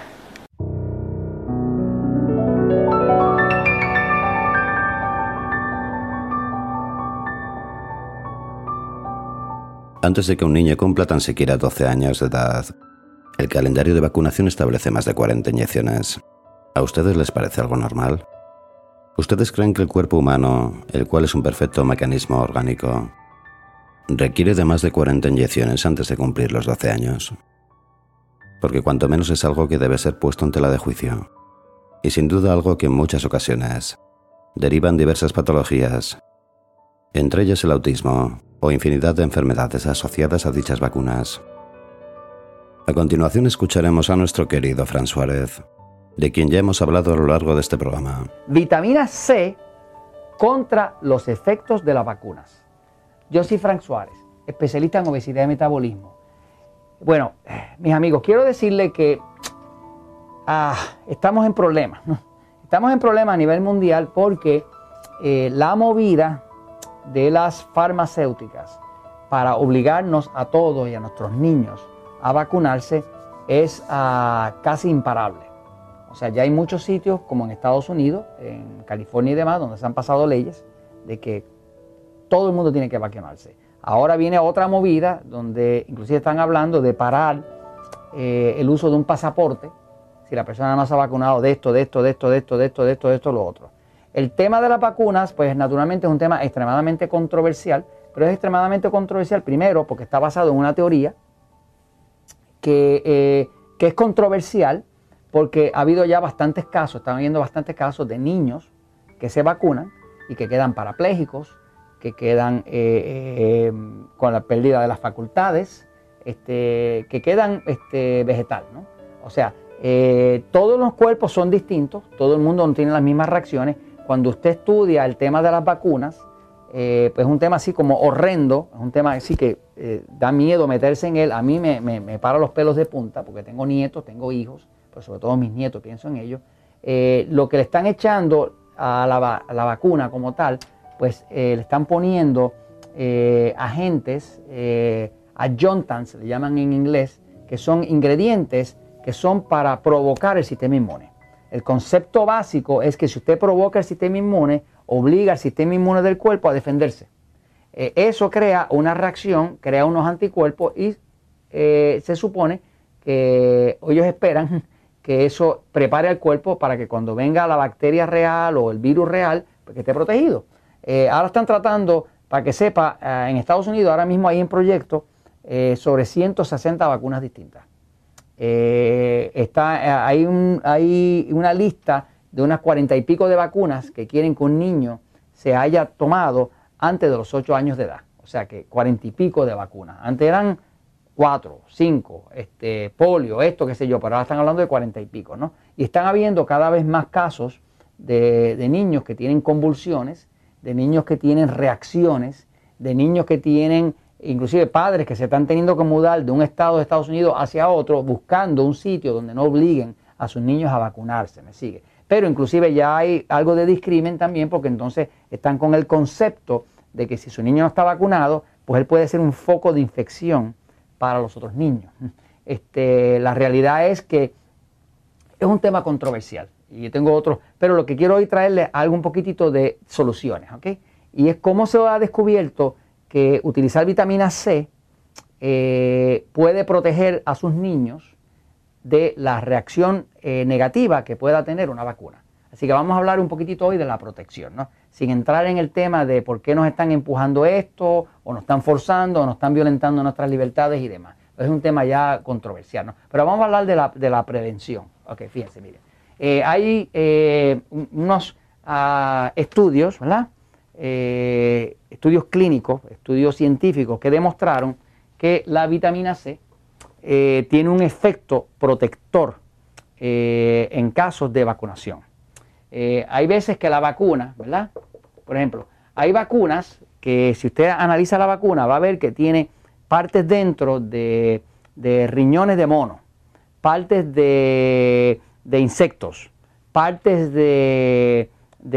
Antes de que un niño cumpla tan siquiera 12 años de edad, el calendario de vacunación establece más de 40 inyecciones. ¿A ustedes les parece algo normal? ¿Ustedes creen que el cuerpo humano, el cual es un perfecto mecanismo orgánico, requiere de más de 40 inyecciones antes de cumplir los 12 años? porque cuanto menos es algo que debe ser puesto en tela de juicio, y sin duda algo que en muchas ocasiones derivan diversas patologías, entre ellas el autismo o infinidad de enfermedades asociadas a dichas vacunas. A continuación escucharemos a nuestro querido Fran Suárez, de quien ya hemos hablado a lo largo de este programa. Vitamina C contra los efectos de las vacunas. Yo soy Frank Suárez, especialista en obesidad y metabolismo. Bueno, mis amigos, quiero decirles que estamos en problemas, ¿no? Estamos en problemas a nivel mundial porque la movida de las farmacéuticas para obligarnos a todos y a nuestros niños a vacunarse es casi imparable. O sea, ya hay muchos sitios como en Estados Unidos, en California y demás, donde se han pasado leyes de que todo el mundo tiene que vacunarse. Ahora viene otra movida donde inclusive están hablando de parar el uso de un pasaporte si la persona no se ha vacunado de esto, lo otro. El tema de las vacunas, pues naturalmente es un tema extremadamente controversial, pero es extremadamente controversial primero porque está basado en una teoría que es controversial porque ha habido ya bastantes casos, están habiendo bastantes casos de niños que se vacunan y que quedan parapléjicos, que quedan con la pérdida de las facultades, que quedan vegetal, ¿no? O sea, todos los cuerpos son distintos, todo el mundo no tiene las mismas reacciones. Cuando usted estudia el tema de las vacunas, pues es un tema así como horrendo, es un tema así que da miedo meterse en él. A mí me para los pelos de punta porque tengo nietos, tengo hijos, pero sobre todo mis nietos, pienso en ellos. Lo que le están echando a la vacuna como tal, pues le están poniendo agentes, adjuntants, le llaman en inglés, que son ingredientes que son para provocar el sistema inmune. El concepto básico es que si usted provoca el sistema inmune, obliga al sistema inmune del cuerpo a defenderse. Eso crea una reacción, crea unos anticuerpos y se supone que ellos esperan que eso prepare al cuerpo para que cuando venga la bacteria real o el virus real, pues que esté protegido. Ahora están tratando, para que sepa, en Estados Unidos ahora mismo hay en proyecto sobre 160 vacunas distintas. Hay una lista de unas 40 y pico de vacunas que quieren que un niño se haya tomado antes de los 8 años de edad. O sea que 40 y pico de vacunas. Antes eran 4, 5, polio, esto, qué sé yo, pero ahora están hablando de 40 y pico, ¿no? Y están habiendo cada vez más casos de niños que tienen convulsiones, de niños que tienen reacciones, de niños que tienen, inclusive padres que se están teniendo que mudar de un estado de Estados Unidos hacia otro, buscando un sitio donde no obliguen a sus niños a vacunarse, ¿me sigue? Pero inclusive ya hay algo de discrimen también, porque entonces están con el concepto de que si su niño no está vacunado, pues él puede ser un foco de infección para los otros niños. La realidad es que es un tema controversial y yo tengo otros, pero lo que quiero hoy traerles algo un poquitito de soluciones, ¿ok? Y es cómo se ha descubierto que utilizar vitamina C puede proteger a sus niños de la reacción negativa que pueda tener una vacuna. Así que vamos a hablar un poquitito hoy de la protección, ¿no? Sin entrar en el tema de por qué nos están empujando esto, o nos están forzando, o nos están violentando nuestras libertades y demás. Es un tema ya controversial, ¿no? Pero vamos a hablar de la prevención. Ok, fíjense, miren. Hay unos estudios, ¿verdad? Estudios clínicos, estudios científicos que demostraron que la vitamina C tiene un efecto protector en casos de vacunación. Hay veces que la vacuna, ¿verdad? Por ejemplo, hay vacunas que si usted analiza la vacuna va a ver que tiene partes dentro de riñones de mono, partes de insectos, partes de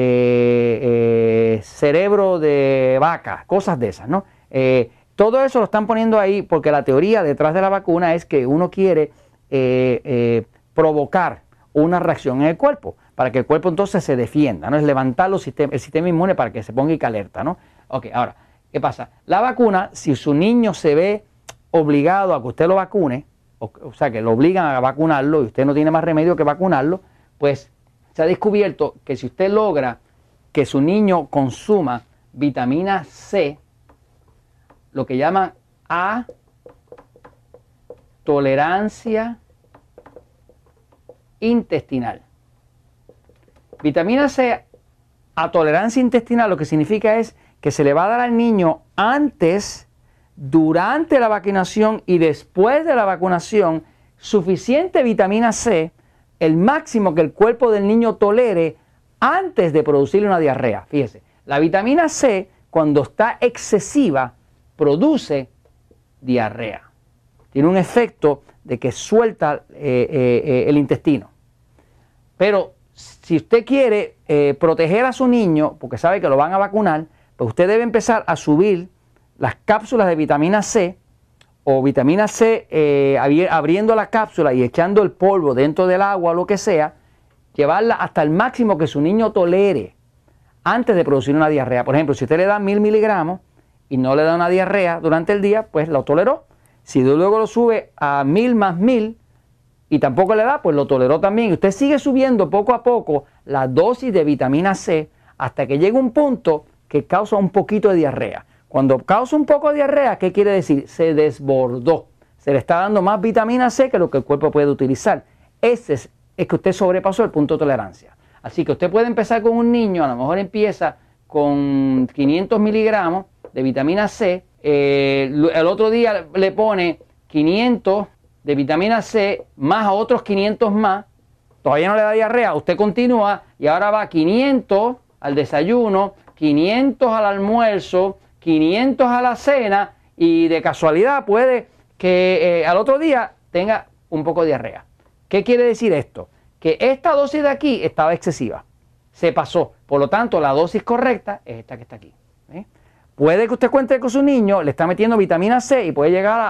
cerebro de vaca, cosas de esas, ¿no? Todo eso lo están poniendo ahí porque la teoría detrás de la vacuna es que uno quiere provocar una reacción en el cuerpo, para que el cuerpo entonces se defienda, ¿no? Es levantar el sistema inmune para que se ponga alerta, ¿no? Ok, ahora, ¿qué pasa? La vacuna, si su niño se ve obligado a que usted lo vacune, o sea, que lo obligan a vacunarlo y usted no tiene más remedio que vacunarlo, pues se ha descubierto que si usted logra que su niño consuma vitamina C, lo que llaman tolerancia intestinal. Vitamina C a tolerancia intestinal lo que significa es que se le va a dar al niño antes, durante la vacunación y después de la vacunación suficiente vitamina C, el máximo que el cuerpo del niño tolere antes de producirle una diarrea. Fíjese, la vitamina C cuando está excesiva produce diarrea. Tiene un efecto de que suelta el intestino. Pero si usted quiere proteger a su niño, porque sabe que lo van a vacunar, pues usted debe empezar a subir las cápsulas de vitamina C o vitamina C abriendo la cápsula y echando el polvo dentro del agua o lo que sea, llevarla hasta el máximo que su niño tolere antes de producir una diarrea. Por ejemplo, si usted le da 1000 miligramos y no le da una diarrea durante el día, pues lo toleró. Si luego lo sube a 1000 más 1000 y tampoco le da, pues lo toleró también. Y usted sigue subiendo poco a poco la dosis de vitamina C hasta que llega un punto que causa un poquito de diarrea. Cuando causa un poco de diarrea, ¿qué quiere decir? Se desbordó. Se le está dando más vitamina C que lo que el cuerpo puede utilizar. Ese es que usted sobrepasó el punto de tolerancia. Así que usted puede empezar con un niño, a lo mejor empieza con 500 miligramos de vitamina C. El otro día le pone 500 de vitamina C más a otros 500 más. Todavía no le da diarrea. Usted continúa y ahora va 500 al desayuno, 500 al almuerzo, 500 a la cena y de casualidad puede que al otro día tenga un poco de diarrea. ¿Qué quiere decir esto? Que esta dosis de aquí estaba excesiva, se pasó. Por lo tanto, la dosis correcta es esta que está aquí. Puede que usted cuente con su niño, le está metiendo vitamina C y puede llegar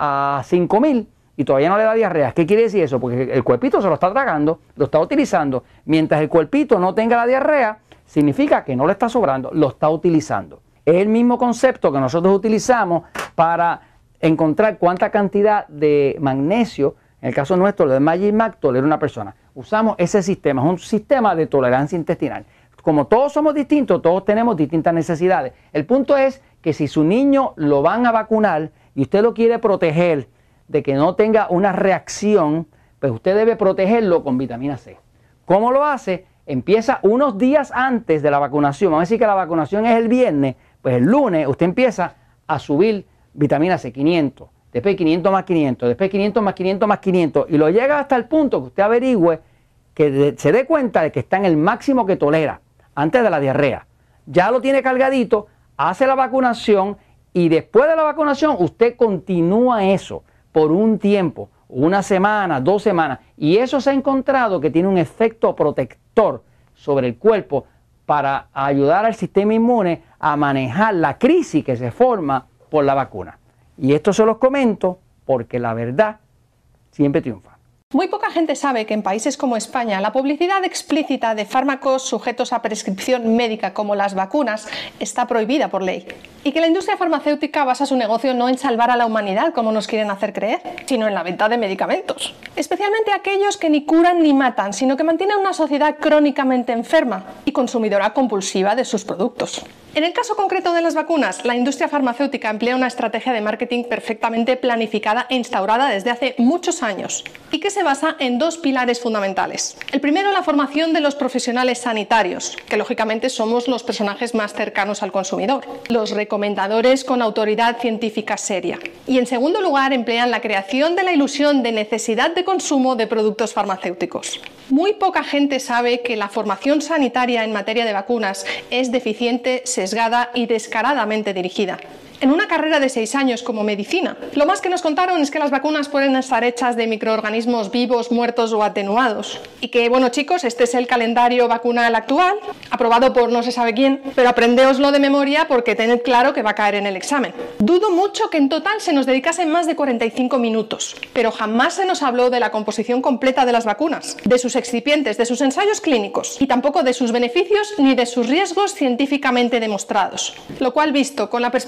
a 5000 y todavía no le da diarrea. ¿Qué quiere decir eso? Porque el cuerpito se lo está tragando, lo está utilizando. Mientras el cuerpito no tenga la diarrea, significa que no le está sobrando, lo está utilizando. Es el mismo concepto que nosotros utilizamos para encontrar cuánta cantidad de magnesio, en el caso nuestro, lo de Magic Mac, tolera una persona. Usamos ese sistema, es un sistema de tolerancia intestinal. Como todos somos distintos, todos tenemos distintas necesidades. El punto es que si su niño lo van a vacunar y usted lo quiere proteger de que no tenga una reacción, pues usted debe protegerlo con vitamina C. ¿Cómo lo hace? Empieza unos días antes de la vacunación. Vamos a decir que la vacunación es el viernes, pues el lunes usted empieza a subir vitamina C, 500, después 500 más 500, después 500 más 500 más 500 y lo llega hasta el punto que usted averigüe, que se dé cuenta de que está en el máximo que tolera antes de la diarrea. Ya lo tiene cargadito, hace la vacunación y después de la vacunación usted continúa eso por un tiempo, una semana, 2 semanas, y eso se ha encontrado que tiene un efecto protector sobre el cuerpo para ayudar al sistema inmune a manejar la crisis que se forma por la vacuna. Y esto se los comento porque la verdad siempre triunfa. Muy poca gente sabe que en países como España la publicidad explícita de fármacos sujetos a prescripción médica como las vacunas está prohibida por ley. Y que la industria farmacéutica basa su negocio no en salvar a la humanidad como nos quieren hacer creer, sino en la venta de medicamentos. Especialmente aquellos que ni curan ni matan, sino que mantienen una sociedad crónicamente enferma y consumidora compulsiva de sus productos. En el caso concreto de las vacunas, la industria farmacéutica emplea una estrategia de marketing perfectamente planificada e instaurada desde hace muchos años y que se basa en 2 pilares fundamentales. El primero, la formación de los profesionales sanitarios, que lógicamente somos los personajes más cercanos al consumidor, los recomendadores con autoridad científica seria. Y en segundo lugar, emplean la creación de la ilusión de necesidad de consumo de productos farmacéuticos. Muy poca gente sabe que la formación sanitaria en materia de vacunas es deficiente, sesgada y descaradamente dirigida. En una carrera de 6 años como medicina, lo más que nos contaron es que las vacunas pueden estar hechas de microorganismos vivos, muertos o atenuados. Y que, bueno chicos, este es el calendario vacunal actual, aprobado por no se sabe quién, pero aprendéoslo de memoria porque tened claro que va a caer en el examen. Dudo mucho que en total se nos dedicasen más de 45 minutos, pero jamás se nos habló de la composición completa de las vacunas, de sus excipientes, de sus ensayos clínicos, y tampoco de sus beneficios ni de sus riesgos científicamente demostrados. Lo cual, visto con la perspectiva del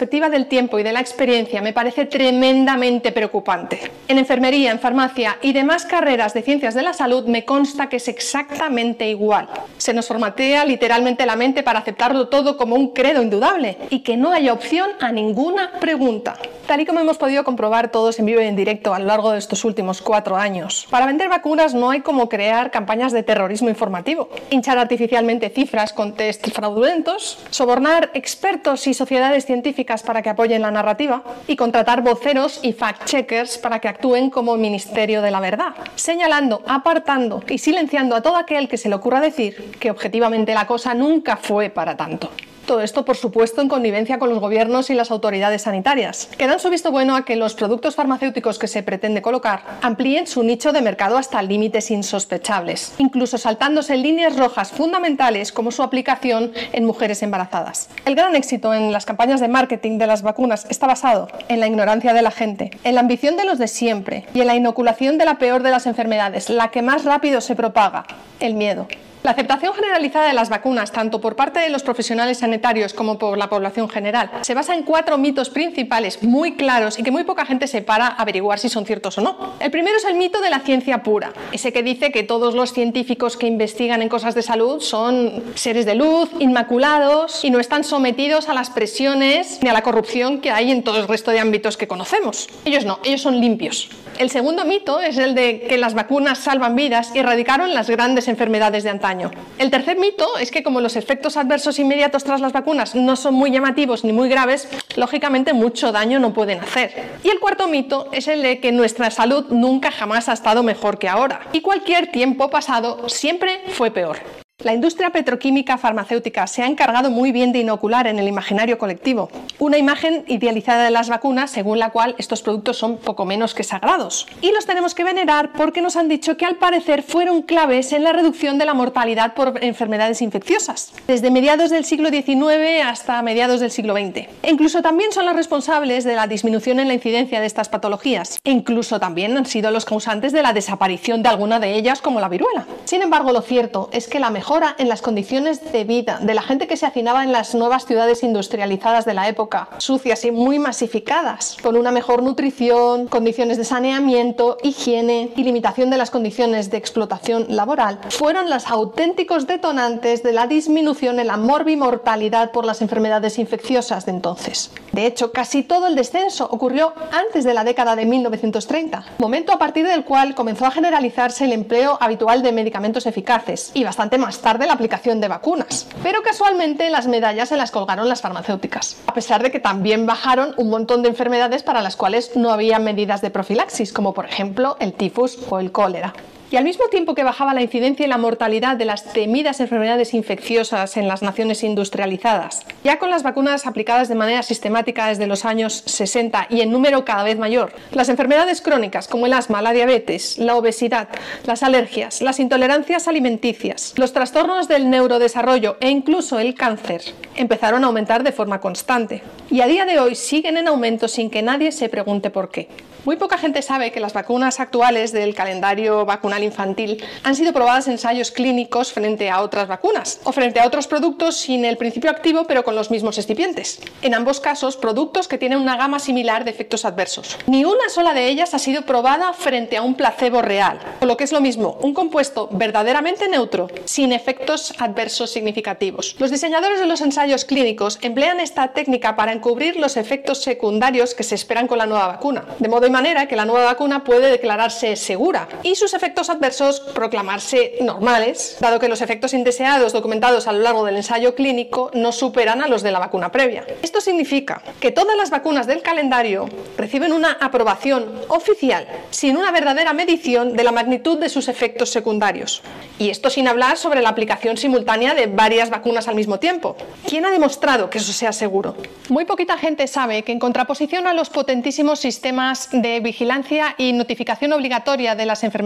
del tiempo y de la experiencia me parece tremendamente preocupante. En enfermería, en farmacia y demás carreras de ciencias de la salud me consta que es exactamente igual. Se nos formatea literalmente la mente para aceptarlo todo como un credo indudable y que no haya opción a ninguna pregunta. Tal y como hemos podido comprobar todos en vivo y en directo a lo largo de estos últimos 4 años. Para vender vacunas no hay como crear campañas de terrorismo informativo, hinchar artificialmente cifras con test fraudulentos, sobornar expertos y sociedades científicas para que apoyen la narrativa y contratar voceros y fact-checkers para que actúen como ministerio de la verdad, señalando, apartando y silenciando a todo aquel que se le ocurra decir que objetivamente la cosa nunca fue para tanto. Todo esto, por supuesto, en connivencia con los gobiernos y las autoridades sanitarias, que dan su visto bueno a que los productos farmacéuticos que se pretende colocar amplíen su nicho de mercado hasta límites insospechables, incluso saltándose líneas rojas fundamentales como su aplicación en mujeres embarazadas. El gran éxito en las campañas de marketing de las vacunas está basado en la ignorancia de la gente, en la ambición de los de siempre y en la inoculación de la peor de las enfermedades, la que más rápido se propaga, el miedo. La aceptación generalizada de las vacunas, tanto por parte de los profesionales sanitarios como por la población general, se basa en 4 mitos principales muy claros y que muy poca gente se para a averiguar si son ciertos o no. El primero es el mito de la ciencia pura, ese que dice que todos los científicos que investigan en cosas de salud son seres de luz, inmaculados y no están sometidos a las presiones ni a la corrupción que hay en todo el resto de ámbitos que conocemos. Ellos no, ellos son limpios. El segundo mito es el de que las vacunas salvan vidas y erradicaron las grandes enfermedades de antaño. El tercer mito es que como los efectos adversos inmediatos tras las vacunas no son muy llamativos ni muy graves, lógicamente mucho daño no pueden hacer. Y el cuarto mito es el de que nuestra salud nunca jamás ha estado mejor que ahora y cualquier tiempo pasado siempre fue peor. La industria petroquímica farmacéutica se ha encargado muy bien de inocular en el imaginario colectivo una imagen idealizada de las vacunas según la cual estos productos son poco menos que sagrados. Y los tenemos que venerar porque nos han dicho que al parecer fueron claves en la reducción de la mortalidad por enfermedades infecciosas, desde mediados del siglo XIX hasta mediados del siglo XX. E incluso también son las responsables de la disminución en la incidencia de estas patologías. E incluso también han sido los causantes de la desaparición de alguna de ellas, como la viruela. Sin embargo, lo cierto es que la mejora en las condiciones de vida de la gente que se hacinaba en las nuevas ciudades industrializadas de la época, sucias y muy masificadas, con una mejor nutrición, condiciones de saneamiento, higiene y limitación de las condiciones de explotación laboral, fueron los auténticos detonantes de la disminución en la morbimortalidad por las enfermedades infecciosas de entonces. De hecho, casi todo el descenso ocurrió antes de la década de 1930, momento a partir del cual comenzó a generalizarse el empleo habitual de medicamentos eficaces y bastante más tarde la aplicación de vacunas. Pero casualmente las medallas se las colgaron las farmacéuticas, a pesar de que también bajaron un montón de enfermedades para las cuales no había medidas de profilaxis, como por ejemplo el tifus o el cólera. Y al mismo tiempo que bajaba la incidencia y la mortalidad de las temidas enfermedades infecciosas en las naciones industrializadas, ya con las vacunas aplicadas de manera sistemática desde los años 60 y en número cada vez mayor, las enfermedades crónicas como el asma, la diabetes, la obesidad, las alergias, las intolerancias alimenticias, los trastornos del neurodesarrollo e incluso el cáncer empezaron a aumentar de forma constante. Y a día de hoy siguen en aumento sin que nadie se pregunte por qué. Muy poca gente sabe que las vacunas actuales del calendario vacunal infantil han sido probadas en ensayos clínicos frente a otras vacunas o frente a otros productos sin el principio activo pero con los mismos excipientes. En ambos casos, productos que tienen una gama similar de efectos adversos. Ni una sola de ellas ha sido probada frente a un placebo real, o lo que es lo mismo, un compuesto verdaderamente neutro, sin efectos adversos significativos. Los diseñadores de los ensayos clínicos emplean esta técnica para encubrir los efectos secundarios que se esperan con la nueva vacuna, de modo y manera que la nueva vacuna puede declararse segura y sus efectos adversos proclamarse normales, dado que los efectos indeseados documentados a lo largo del ensayo clínico no superan a los de la vacuna previa. Esto significa que todas las vacunas del calendario reciben una aprobación oficial sin una verdadera medición de la magnitud de sus efectos secundarios. Y esto sin hablar sobre la aplicación simultánea de varias vacunas al mismo tiempo. ¿Quién ha demostrado que eso sea seguro? Muy poquita gente sabe que en contraposición a los potentísimos sistemas de vigilancia y notificación obligatoria de las enfermedades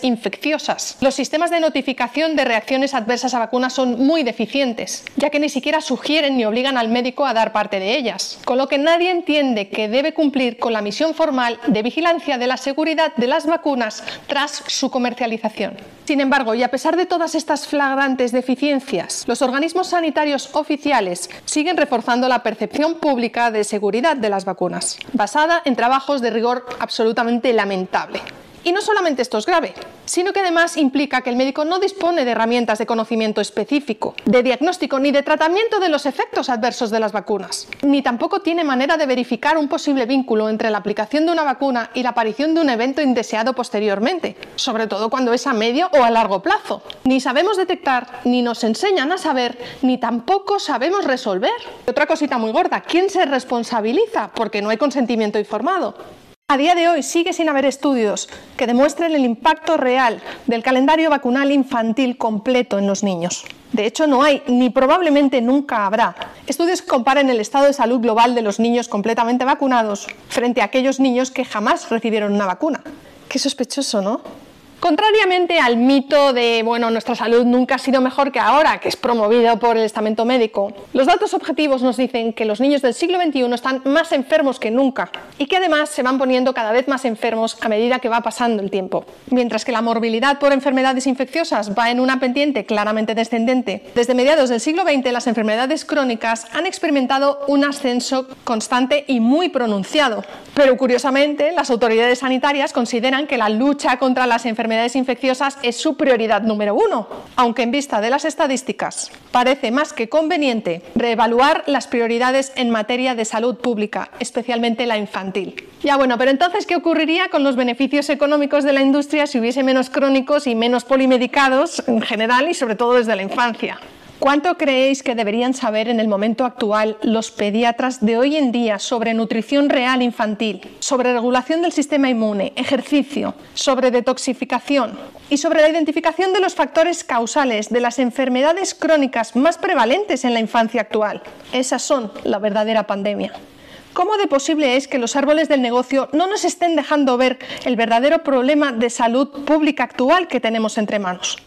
infecciosas. Los sistemas de notificación de reacciones adversas a vacunas son muy deficientes, ya que ni siquiera sugieren ni obligan al médico a dar parte de ellas, con lo que nadie entiende que debe cumplir con la misión formal de vigilancia de la seguridad de las vacunas tras su comercialización. Sin embargo, y a pesar de todas estas flagrantes deficiencias, los organismos sanitarios oficiales siguen reforzando la percepción pública de seguridad de las vacunas, basada en trabajos de rigor absolutamente lamentable. Y no solamente esto es grave, sino que además implica que el médico no dispone de herramientas de conocimiento específico, de diagnóstico ni de tratamiento de los efectos adversos de las vacunas, ni tampoco tiene manera de verificar un posible vínculo entre la aplicación de una vacuna y la aparición de un evento indeseado posteriormente, sobre todo cuando es a medio o a largo plazo. Ni sabemos detectar, ni nos enseñan a saber, ni tampoco sabemos resolver. Y otra cosita muy gorda, ¿quién se responsabiliza? Porque no hay consentimiento informado. A día de hoy sigue sin haber estudios que demuestren el impacto real del calendario vacunal infantil completo en los niños. De hecho, no hay, ni probablemente nunca habrá, estudios que comparen el estado de salud global de los niños completamente vacunados frente a aquellos niños que jamás recibieron una vacuna. Qué sospechoso, ¿no? Contrariamente al mito de, nuestra salud nunca ha sido mejor que ahora, que es promovido por el estamento médico, los datos objetivos nos dicen que los niños del siglo XXI están más enfermos que nunca y que además se van poniendo cada vez más enfermos a medida que va pasando el tiempo. Mientras que la morbilidad por enfermedades infecciosas va en una pendiente claramente descendente, desde mediados del siglo XX las enfermedades crónicas han experimentado un ascenso constante y muy pronunciado. Pero curiosamente, las autoridades sanitarias consideran que la lucha contra las enfermedades infecciosas es su prioridad número 1, aunque en vista de las estadísticas parece más que conveniente reevaluar las prioridades en materia de salud pública, especialmente la infantil. Pero entonces, ¿qué ocurriría con los beneficios económicos de la industria si hubiese menos crónicos y menos polimedicados en general y sobre todo desde la infancia? ¿Cuánto creéis que deberían saber en el momento actual los pediatras de hoy en día sobre nutrición real infantil, sobre regulación del sistema inmune, ejercicio, sobre detoxificación y sobre la identificación de los factores causales de las enfermedades crónicas más prevalentes en la infancia actual? Esas son la verdadera pandemia. ¿Cómo de posible es que los árboles del negocio no nos estén dejando ver el verdadero problema de salud pública actual que tenemos entre manos?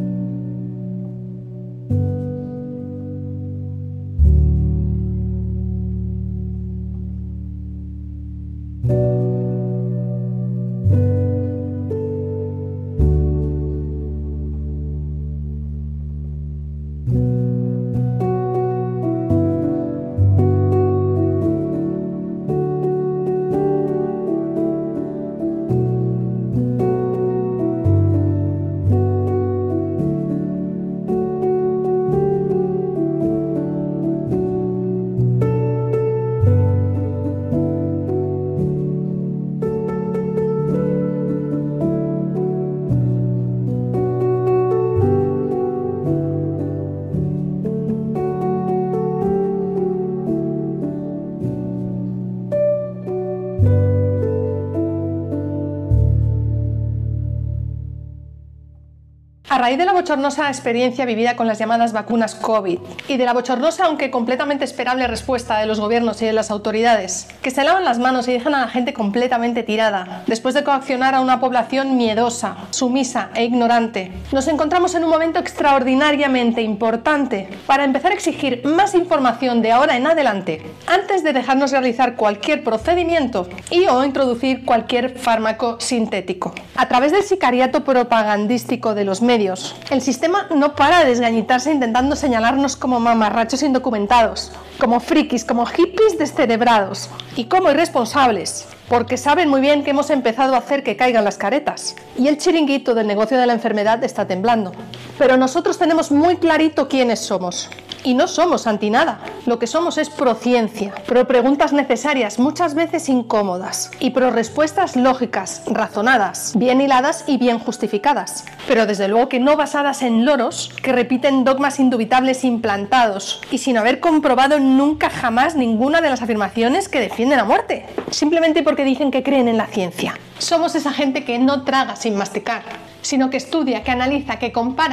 A raíz de la bochornosa experiencia vivida con las llamadas vacunas COVID y de la bochornosa, aunque completamente esperable, respuesta de los gobiernos y de las autoridades, que se lavan las manos y dejan a la gente completamente tirada, después de coaccionar a una población miedosa, sumisa e ignorante, nos encontramos en un momento extraordinariamente importante para empezar a exigir más información de ahora en adelante, antes de dejarnos realizar cualquier procedimiento y o introducir cualquier fármaco sintético. A través del sicariato propagandístico de los medios, el sistema no para de desgañitarse intentando señalarnos como mamarrachos indocumentados, como frikis, como hippies descerebrados y como irresponsables, porque saben muy bien que hemos empezado a hacer que caigan las caretas y el chiringuito del negocio de la enfermedad está temblando. Pero nosotros tenemos muy clarito quiénes somos. Y no somos anti nada, lo que somos es prociencia, pro preguntas necesarias, muchas veces incómodas, y pro respuestas lógicas, razonadas, bien hiladas y bien justificadas, pero desde luego que no basadas en loros que repiten dogmas indubitables implantados y sin haber comprobado nunca jamás ninguna de las afirmaciones que defienden a muerte, simplemente porque dicen que creen en la ciencia. Somos esa gente que no traga sin masticar, sino que estudia, que analiza, que compara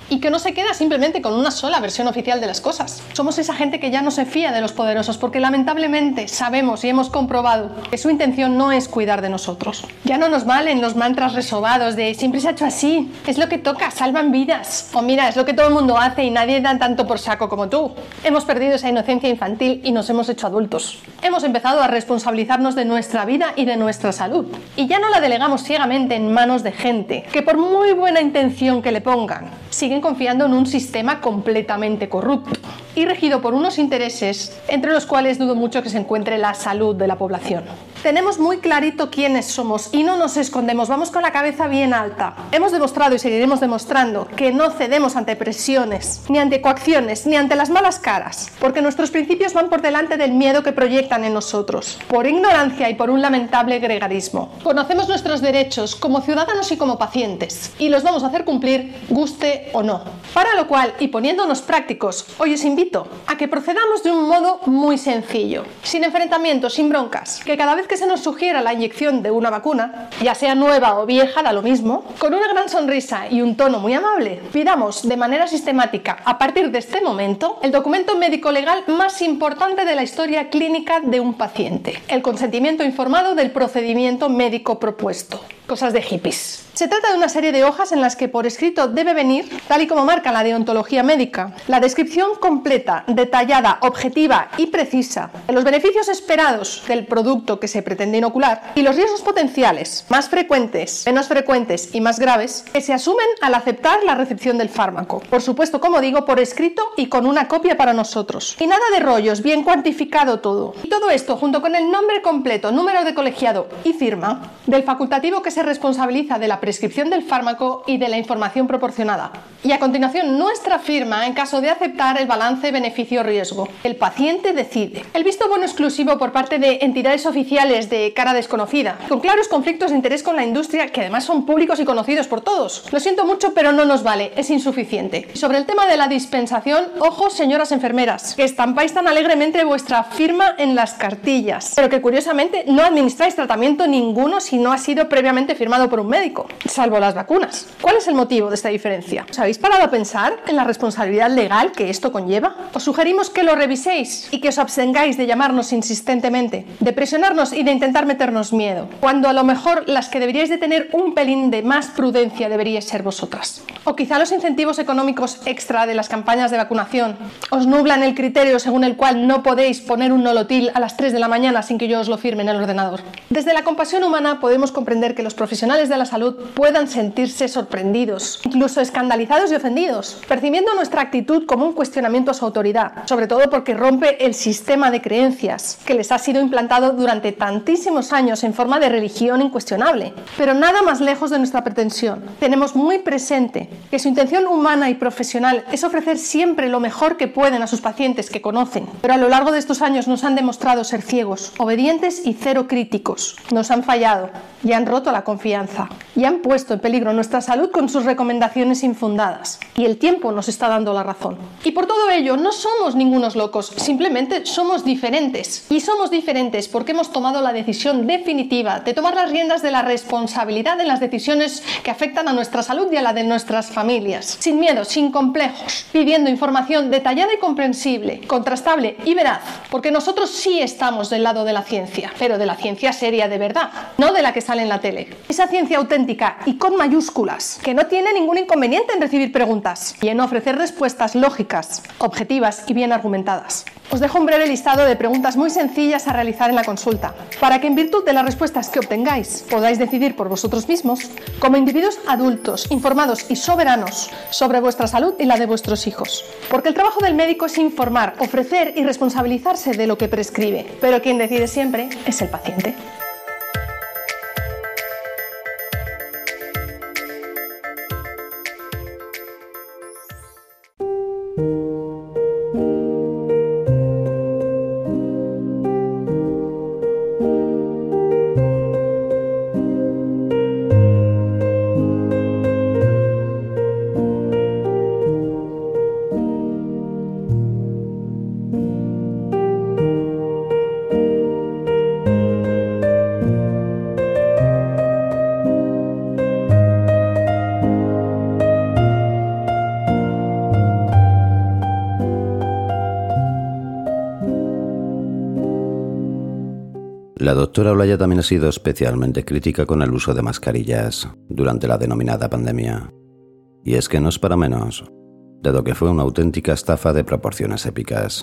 y que no se queda simplemente con una sola versión oficial de las cosas. Somos esa gente que ya no se fía de los poderosos porque lamentablemente sabemos y hemos comprobado que su intención no es cuidar de nosotros. Ya no nos valen los mantras resobados de siempre se ha hecho así, es lo que toca, salvan vidas, o mira, es lo que todo el mundo hace y nadie da tanto por saco como tú. Hemos perdido esa inocencia infantil y nos hemos hecho adultos. Hemos empezado a responsabilizarnos de nuestra vida y de nuestra salud. Y ya no la delegamos ciegamente en manos de gente que por muy buena intención que le pongan, siguen confiando en un sistema completamente corrupto y regido por unos intereses entre los cuales dudo mucho que se encuentre la salud de la población. Tenemos muy clarito quiénes somos y no nos escondemos, vamos con la cabeza bien alta. Hemos demostrado y seguiremos demostrando que no cedemos ante presiones, ni ante coacciones, ni ante las malas caras, porque nuestros principios van por delante del miedo que proyectan en nosotros, por ignorancia y por un lamentable gregarismo. Conocemos nuestros derechos como ciudadanos y como pacientes, y los vamos a hacer cumplir, guste o no. Para lo cual, y poniéndonos prácticos, hoy os invito a que procedamos de un modo muy sencillo, sin enfrentamientos, sin broncas, que cada vez que se nos sugiera la inyección de una vacuna, ya sea nueva o vieja, da lo mismo, con una gran sonrisa y un tono muy amable, pidamos de manera sistemática, a partir de este momento, el documento médico-legal más importante de la historia clínica de un paciente, el consentimiento informado del procedimiento médico propuesto. Cosas de hippies. Se trata de una serie de hojas en las que por escrito debe venir, tal y como marca la deontología médica, la descripción completa, detallada, objetiva y precisa de los beneficios esperados del producto que se pretende inocular y los riesgos potenciales, más frecuentes, menos frecuentes y más graves, que se asumen al aceptar la recepción del fármaco. Por supuesto, como digo, por escrito y con una copia para nosotros. Y nada de rollos, bien cuantificado todo. Y todo esto junto con el nombre completo, número de colegiado y firma del facultativo que se responsabiliza de la prescripción del fármaco y de la información proporcionada. Y a continuación nuestra firma en caso de aceptar el balance beneficio-riesgo. El paciente decide. El visto bueno exclusivo por parte de entidades oficiales de cara desconocida, con claros conflictos de interés con la industria que además son públicos y conocidos por todos. Lo siento mucho, pero no nos vale, es insuficiente. Y sobre el tema de la dispensación, ojo señoras enfermeras, que estampáis tan alegremente vuestra firma en las cartillas, pero que curiosamente no administráis tratamiento ninguno si no ha sido previamente firmado por un médico, salvo las vacunas. ¿Cuál es el motivo de esta diferencia? ¿Os habéis parado a pensar en la responsabilidad legal que esto conlleva? Os sugerimos que lo reviséis y que os abstengáis de llamarnos insistentemente, de presionarnos y de intentar meternos miedo, cuando a lo mejor las que deberíais de tener un pelín de más prudencia deberíais ser vosotras. O quizá los incentivos económicos extra de las campañas de vacunación os nublan el criterio según el cual no podéis poner un nolotil a las 3 de la mañana sin que yo os lo firme en el ordenador. Desde la compasión humana podemos comprender que los profesionales de la salud puedan sentirse sorprendidos, incluso escandalizados y ofendidos, percibiendo nuestra actitud como un cuestionamiento a su autoridad, sobre todo porque rompe el sistema de creencias que les ha sido implantado durante tantísimos años en forma de religión incuestionable. Pero nada más lejos de nuestra pretensión. Tenemos muy presente que su intención humana y profesional es ofrecer siempre lo mejor que pueden a sus pacientes que conocen, pero a lo largo de estos años nos han demostrado ser ciegos, obedientes y cero críticos. Nos han fallado y han roto la confianza y han puesto en peligro nuestra salud con sus recomendaciones infundadas. Y el tiempo nos está dando la razón. Y por todo ello, no somos ningunos locos, simplemente somos diferentes. Y somos diferentes porque hemos tomado la decisión definitiva de tomar las riendas de la responsabilidad en las decisiones que afectan a nuestra salud y a la de nuestras familias. Sin miedo, sin complejos, pidiendo información detallada y comprensible, contrastable y veraz, porque nosotros sí estamos del lado de la ciencia, pero de la ciencia seria de verdad, no de la que sale en la tele. Esa ciencia auténtica y con mayúsculas, que no tiene ningún inconveniente en recibir preguntas y en ofrecer respuestas lógicas, objetivas y bien argumentadas. Os dejo un breve listado de preguntas muy sencillas a realizar en la consulta, para que en virtud de las respuestas que obtengáis podáis decidir por vosotros mismos, como individuos adultos, informados y soberanos sobre vuestra salud y la de vuestros hijos. Porque el trabajo del médico es informar, ofrecer y responsabilizarse de lo que prescribe, pero quien decide siempre es el paciente. La doctora Olaya también ha sido especialmente crítica con el uso de mascarillas durante la denominada pandemia. Y es que no es para menos, dado que fue una auténtica estafa de proporciones épicas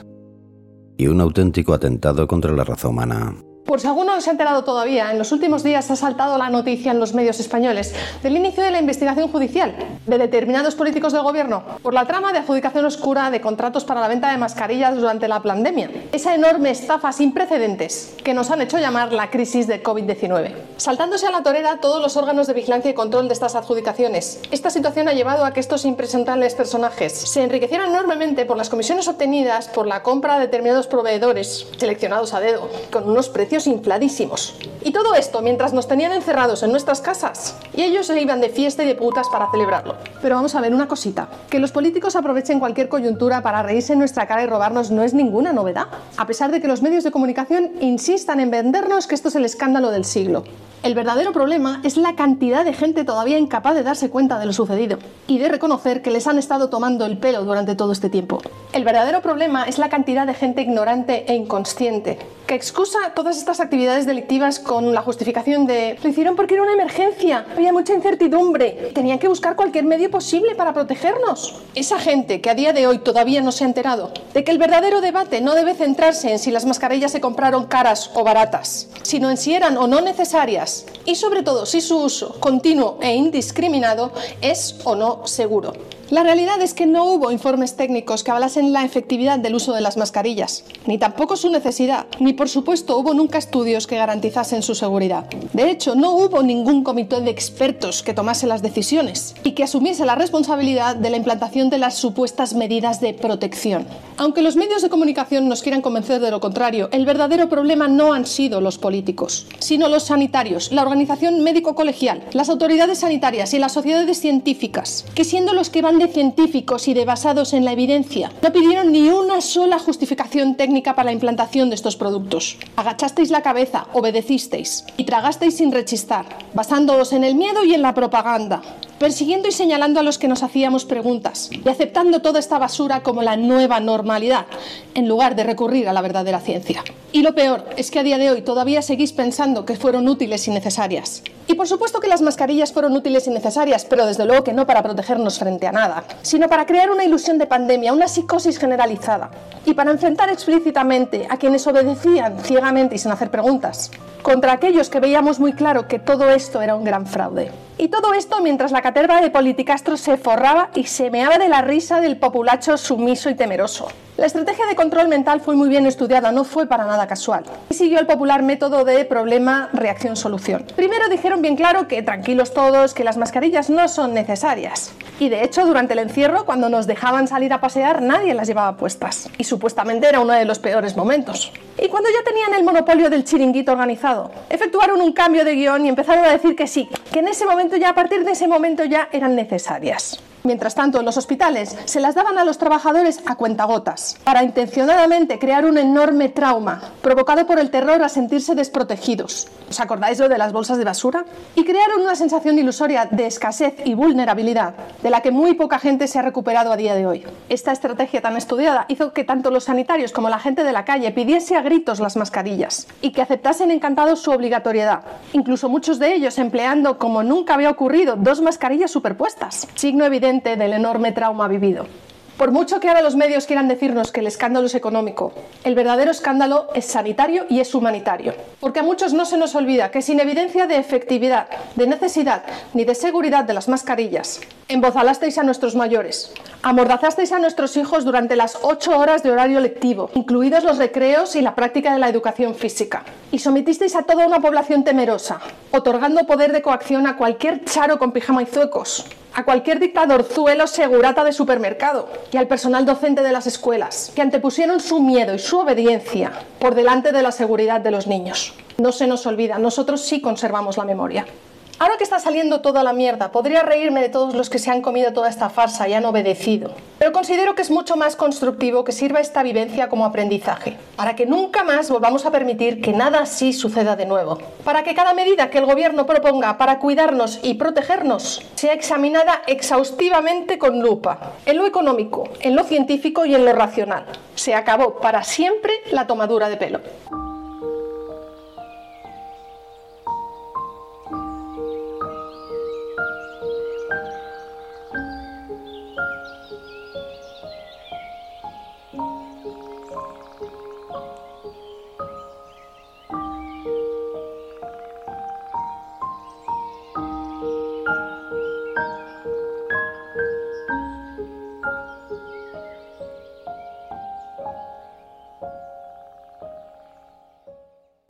y un auténtico atentado contra la raza humana. Por si alguno no se ha enterado todavía, en los últimos días ha saltado la noticia en los medios españoles del inicio de la investigación judicial de determinados políticos del gobierno por la trama de adjudicación oscura de contratos para la venta de mascarillas durante la pandemia. Esa enorme estafa sin precedentes que nos han hecho llamar la crisis de COVID-19. Saltándose a la torera todos los órganos de vigilancia y control de estas adjudicaciones, esta situación ha llevado a que estos impresentables personajes se enriquecieran enormemente por las comisiones obtenidas por la compra de determinados proveedores seleccionados a dedo, con unos precios infladísimos. Y todo esto mientras nos tenían encerrados en nuestras casas y ellos se iban de fiesta y de putas para celebrarlo. Pero vamos a ver una cosita, que los políticos aprovechen cualquier coyuntura para reírse en nuestra cara y robarnos no es ninguna novedad, a pesar de que los medios de comunicación insistan en vendernos que esto es el escándalo del siglo. El verdadero problema es la cantidad de gente todavía incapaz de darse cuenta de lo sucedido y de reconocer que les han estado tomando el pelo durante todo este tiempo. El verdadero problema es la cantidad de gente ignorante e inconsciente que excusa todas estas actividades delictivas con la justificación de lo hicieron porque era una emergencia, había mucha incertidumbre, tenían que buscar cualquier medio posible para protegernos. Esa gente que a día de hoy todavía no se ha enterado de que el verdadero debate no debe centrarse en si las mascarillas se compraron caras o baratas, sino en si eran o no necesarias y sobre todo si su uso continuo e indiscriminado es o no seguro. La realidad es que no hubo informes técnicos que avalasen la efectividad del uso de las mascarillas, ni tampoco su necesidad, ni por supuesto hubo nunca estudios que garantizasen su seguridad. De hecho, no hubo ningún comité de expertos que tomase las decisiones y que asumiese la responsabilidad de la implantación de las supuestas medidas de protección. Aunque los medios de comunicación nos quieran convencer de lo contrario, el verdadero problema no han sido los políticos, sino los sanitarios, la organización médico-colegial, las autoridades sanitarias y las sociedades científicas, que siendo los que van de científicos y de basados en la evidencia, no pidieron ni una sola justificación técnica para la implantación de estos productos. Agachasteis la cabeza, obedecisteis y tragasteis sin rechistar, basándoos en el miedo y en la propaganda, persiguiendo y señalando a los que nos hacíamos preguntas y aceptando toda esta basura como la nueva normalidad, en lugar de recurrir a la verdadera ciencia. Y lo peor es que a día de hoy todavía seguís pensando que fueron útiles y necesarias. Y por supuesto que las mascarillas fueron útiles y necesarias, pero desde luego que no para protegernos frente a nada, sino para crear una ilusión de pandemia, una psicosis generalizada, y para enfrentar explícitamente a quienes obedecían ciegamente y sin hacer preguntas, contra aquellos que veíamos muy claro que todo esto era un gran fraude. Y todo esto mientras la cátedra de Politicastro se forraba y se meaba de la risa del populacho sumiso y temeroso. La estrategia de control mental fue muy bien estudiada, no fue para nada casual. Y siguió el popular método de problema, reacción, solución. Primero dijeron bien claro que tranquilos todos, que las mascarillas no son necesarias. Y de hecho, durante el encierro, cuando nos dejaban salir a pasear, nadie las llevaba puestas. Y supuestamente era uno de los peores momentos. Y cuando ya tenían el monopolio del chiringuito organizado, efectuaron un cambio de guión y empezaron a decir que sí, que en ese momento ya, a partir de ese momento ya eran necesarias. Mientras tanto, en los hospitales se las daban a los trabajadores a cuentagotas, para intencionadamente crear un enorme trauma, provocado por el terror a sentirse desprotegidos. ¿Os acordáis lo de las bolsas de basura? Y crearon una sensación ilusoria de escasez y vulnerabilidad, de la que muy poca gente se ha recuperado a día de hoy. Esta estrategia tan estudiada hizo que tanto los sanitarios como la gente de la calle pidiese a gritos las mascarillas, y que aceptasen encantados su obligatoriedad, incluso muchos de ellos empleando, como nunca había ocurrido, 2 mascarillas superpuestas, signo evidente del enorme trauma vivido. Por mucho que ahora los medios quieran decirnos que el escándalo es económico, el verdadero escándalo es sanitario y es humanitario. Porque a muchos no se nos olvida que sin evidencia de efectividad, de necesidad ni de seguridad de las mascarillas, embozalasteis a nuestros mayores, amordazasteis a nuestros hijos durante las 8 horas de horario lectivo, incluidos los recreos y la práctica de la educación física, y sometisteis a toda una población temerosa, otorgando poder de coacción a cualquier charo con pijama y zuecos, a cualquier dictadorzuelo segurata de supermercado y al personal docente de las escuelas, que antepusieron su miedo y su obediencia por delante de la seguridad de los niños. No se nos olvida, nosotros sí conservamos la memoria. Ahora que está saliendo toda la mierda, podría reírme de todos los que se han comido toda esta farsa y han obedecido. Pero considero que es mucho más constructivo que sirva esta vivencia como aprendizaje, para que nunca más volvamos a permitir que nada así suceda de nuevo. Para que cada medida que el gobierno proponga para cuidarnos y protegernos sea examinada exhaustivamente con lupa, en lo económico, en lo científico y en lo racional. Se acabó para siempre la tomadura de pelo.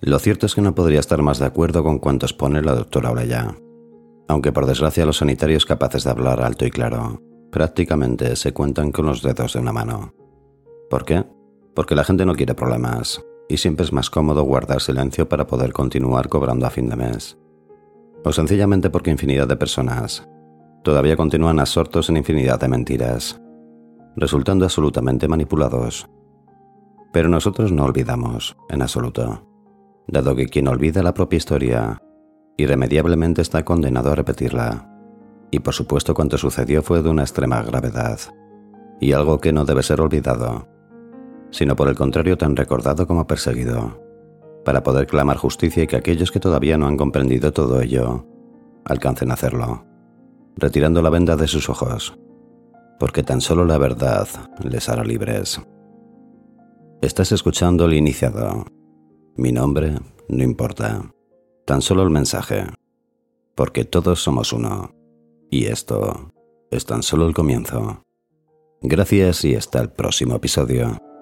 Lo cierto es que no podría estar más de acuerdo con cuanto expone la doctora Orellá. Aunque por desgracia los sanitarios capaces de hablar alto y claro prácticamente se cuentan con los dedos de una mano. ¿Por qué? Porque la gente no quiere problemas y siempre es más cómodo guardar silencio para poder continuar cobrando a fin de mes. O sencillamente porque infinidad de personas todavía continúan absortos en infinidad de mentiras, resultando absolutamente manipulados. Pero nosotros no olvidamos, en absoluto, dado que quien olvida la propia historia irremediablemente está condenado a repetirla. Y por supuesto cuanto sucedió fue de una extrema gravedad, y algo que no debe ser olvidado, sino por el contrario tan recordado como perseguido, para poder clamar justicia y que aquellos que todavía no han comprendido todo ello, alcancen a hacerlo, retirando la venda de sus ojos, porque tan solo la verdad les hará libres. Estás escuchando El Iniciado. Mi nombre no importa, tan solo el mensaje, porque todos somos uno. Y esto es tan solo el comienzo. Gracias y hasta el próximo episodio.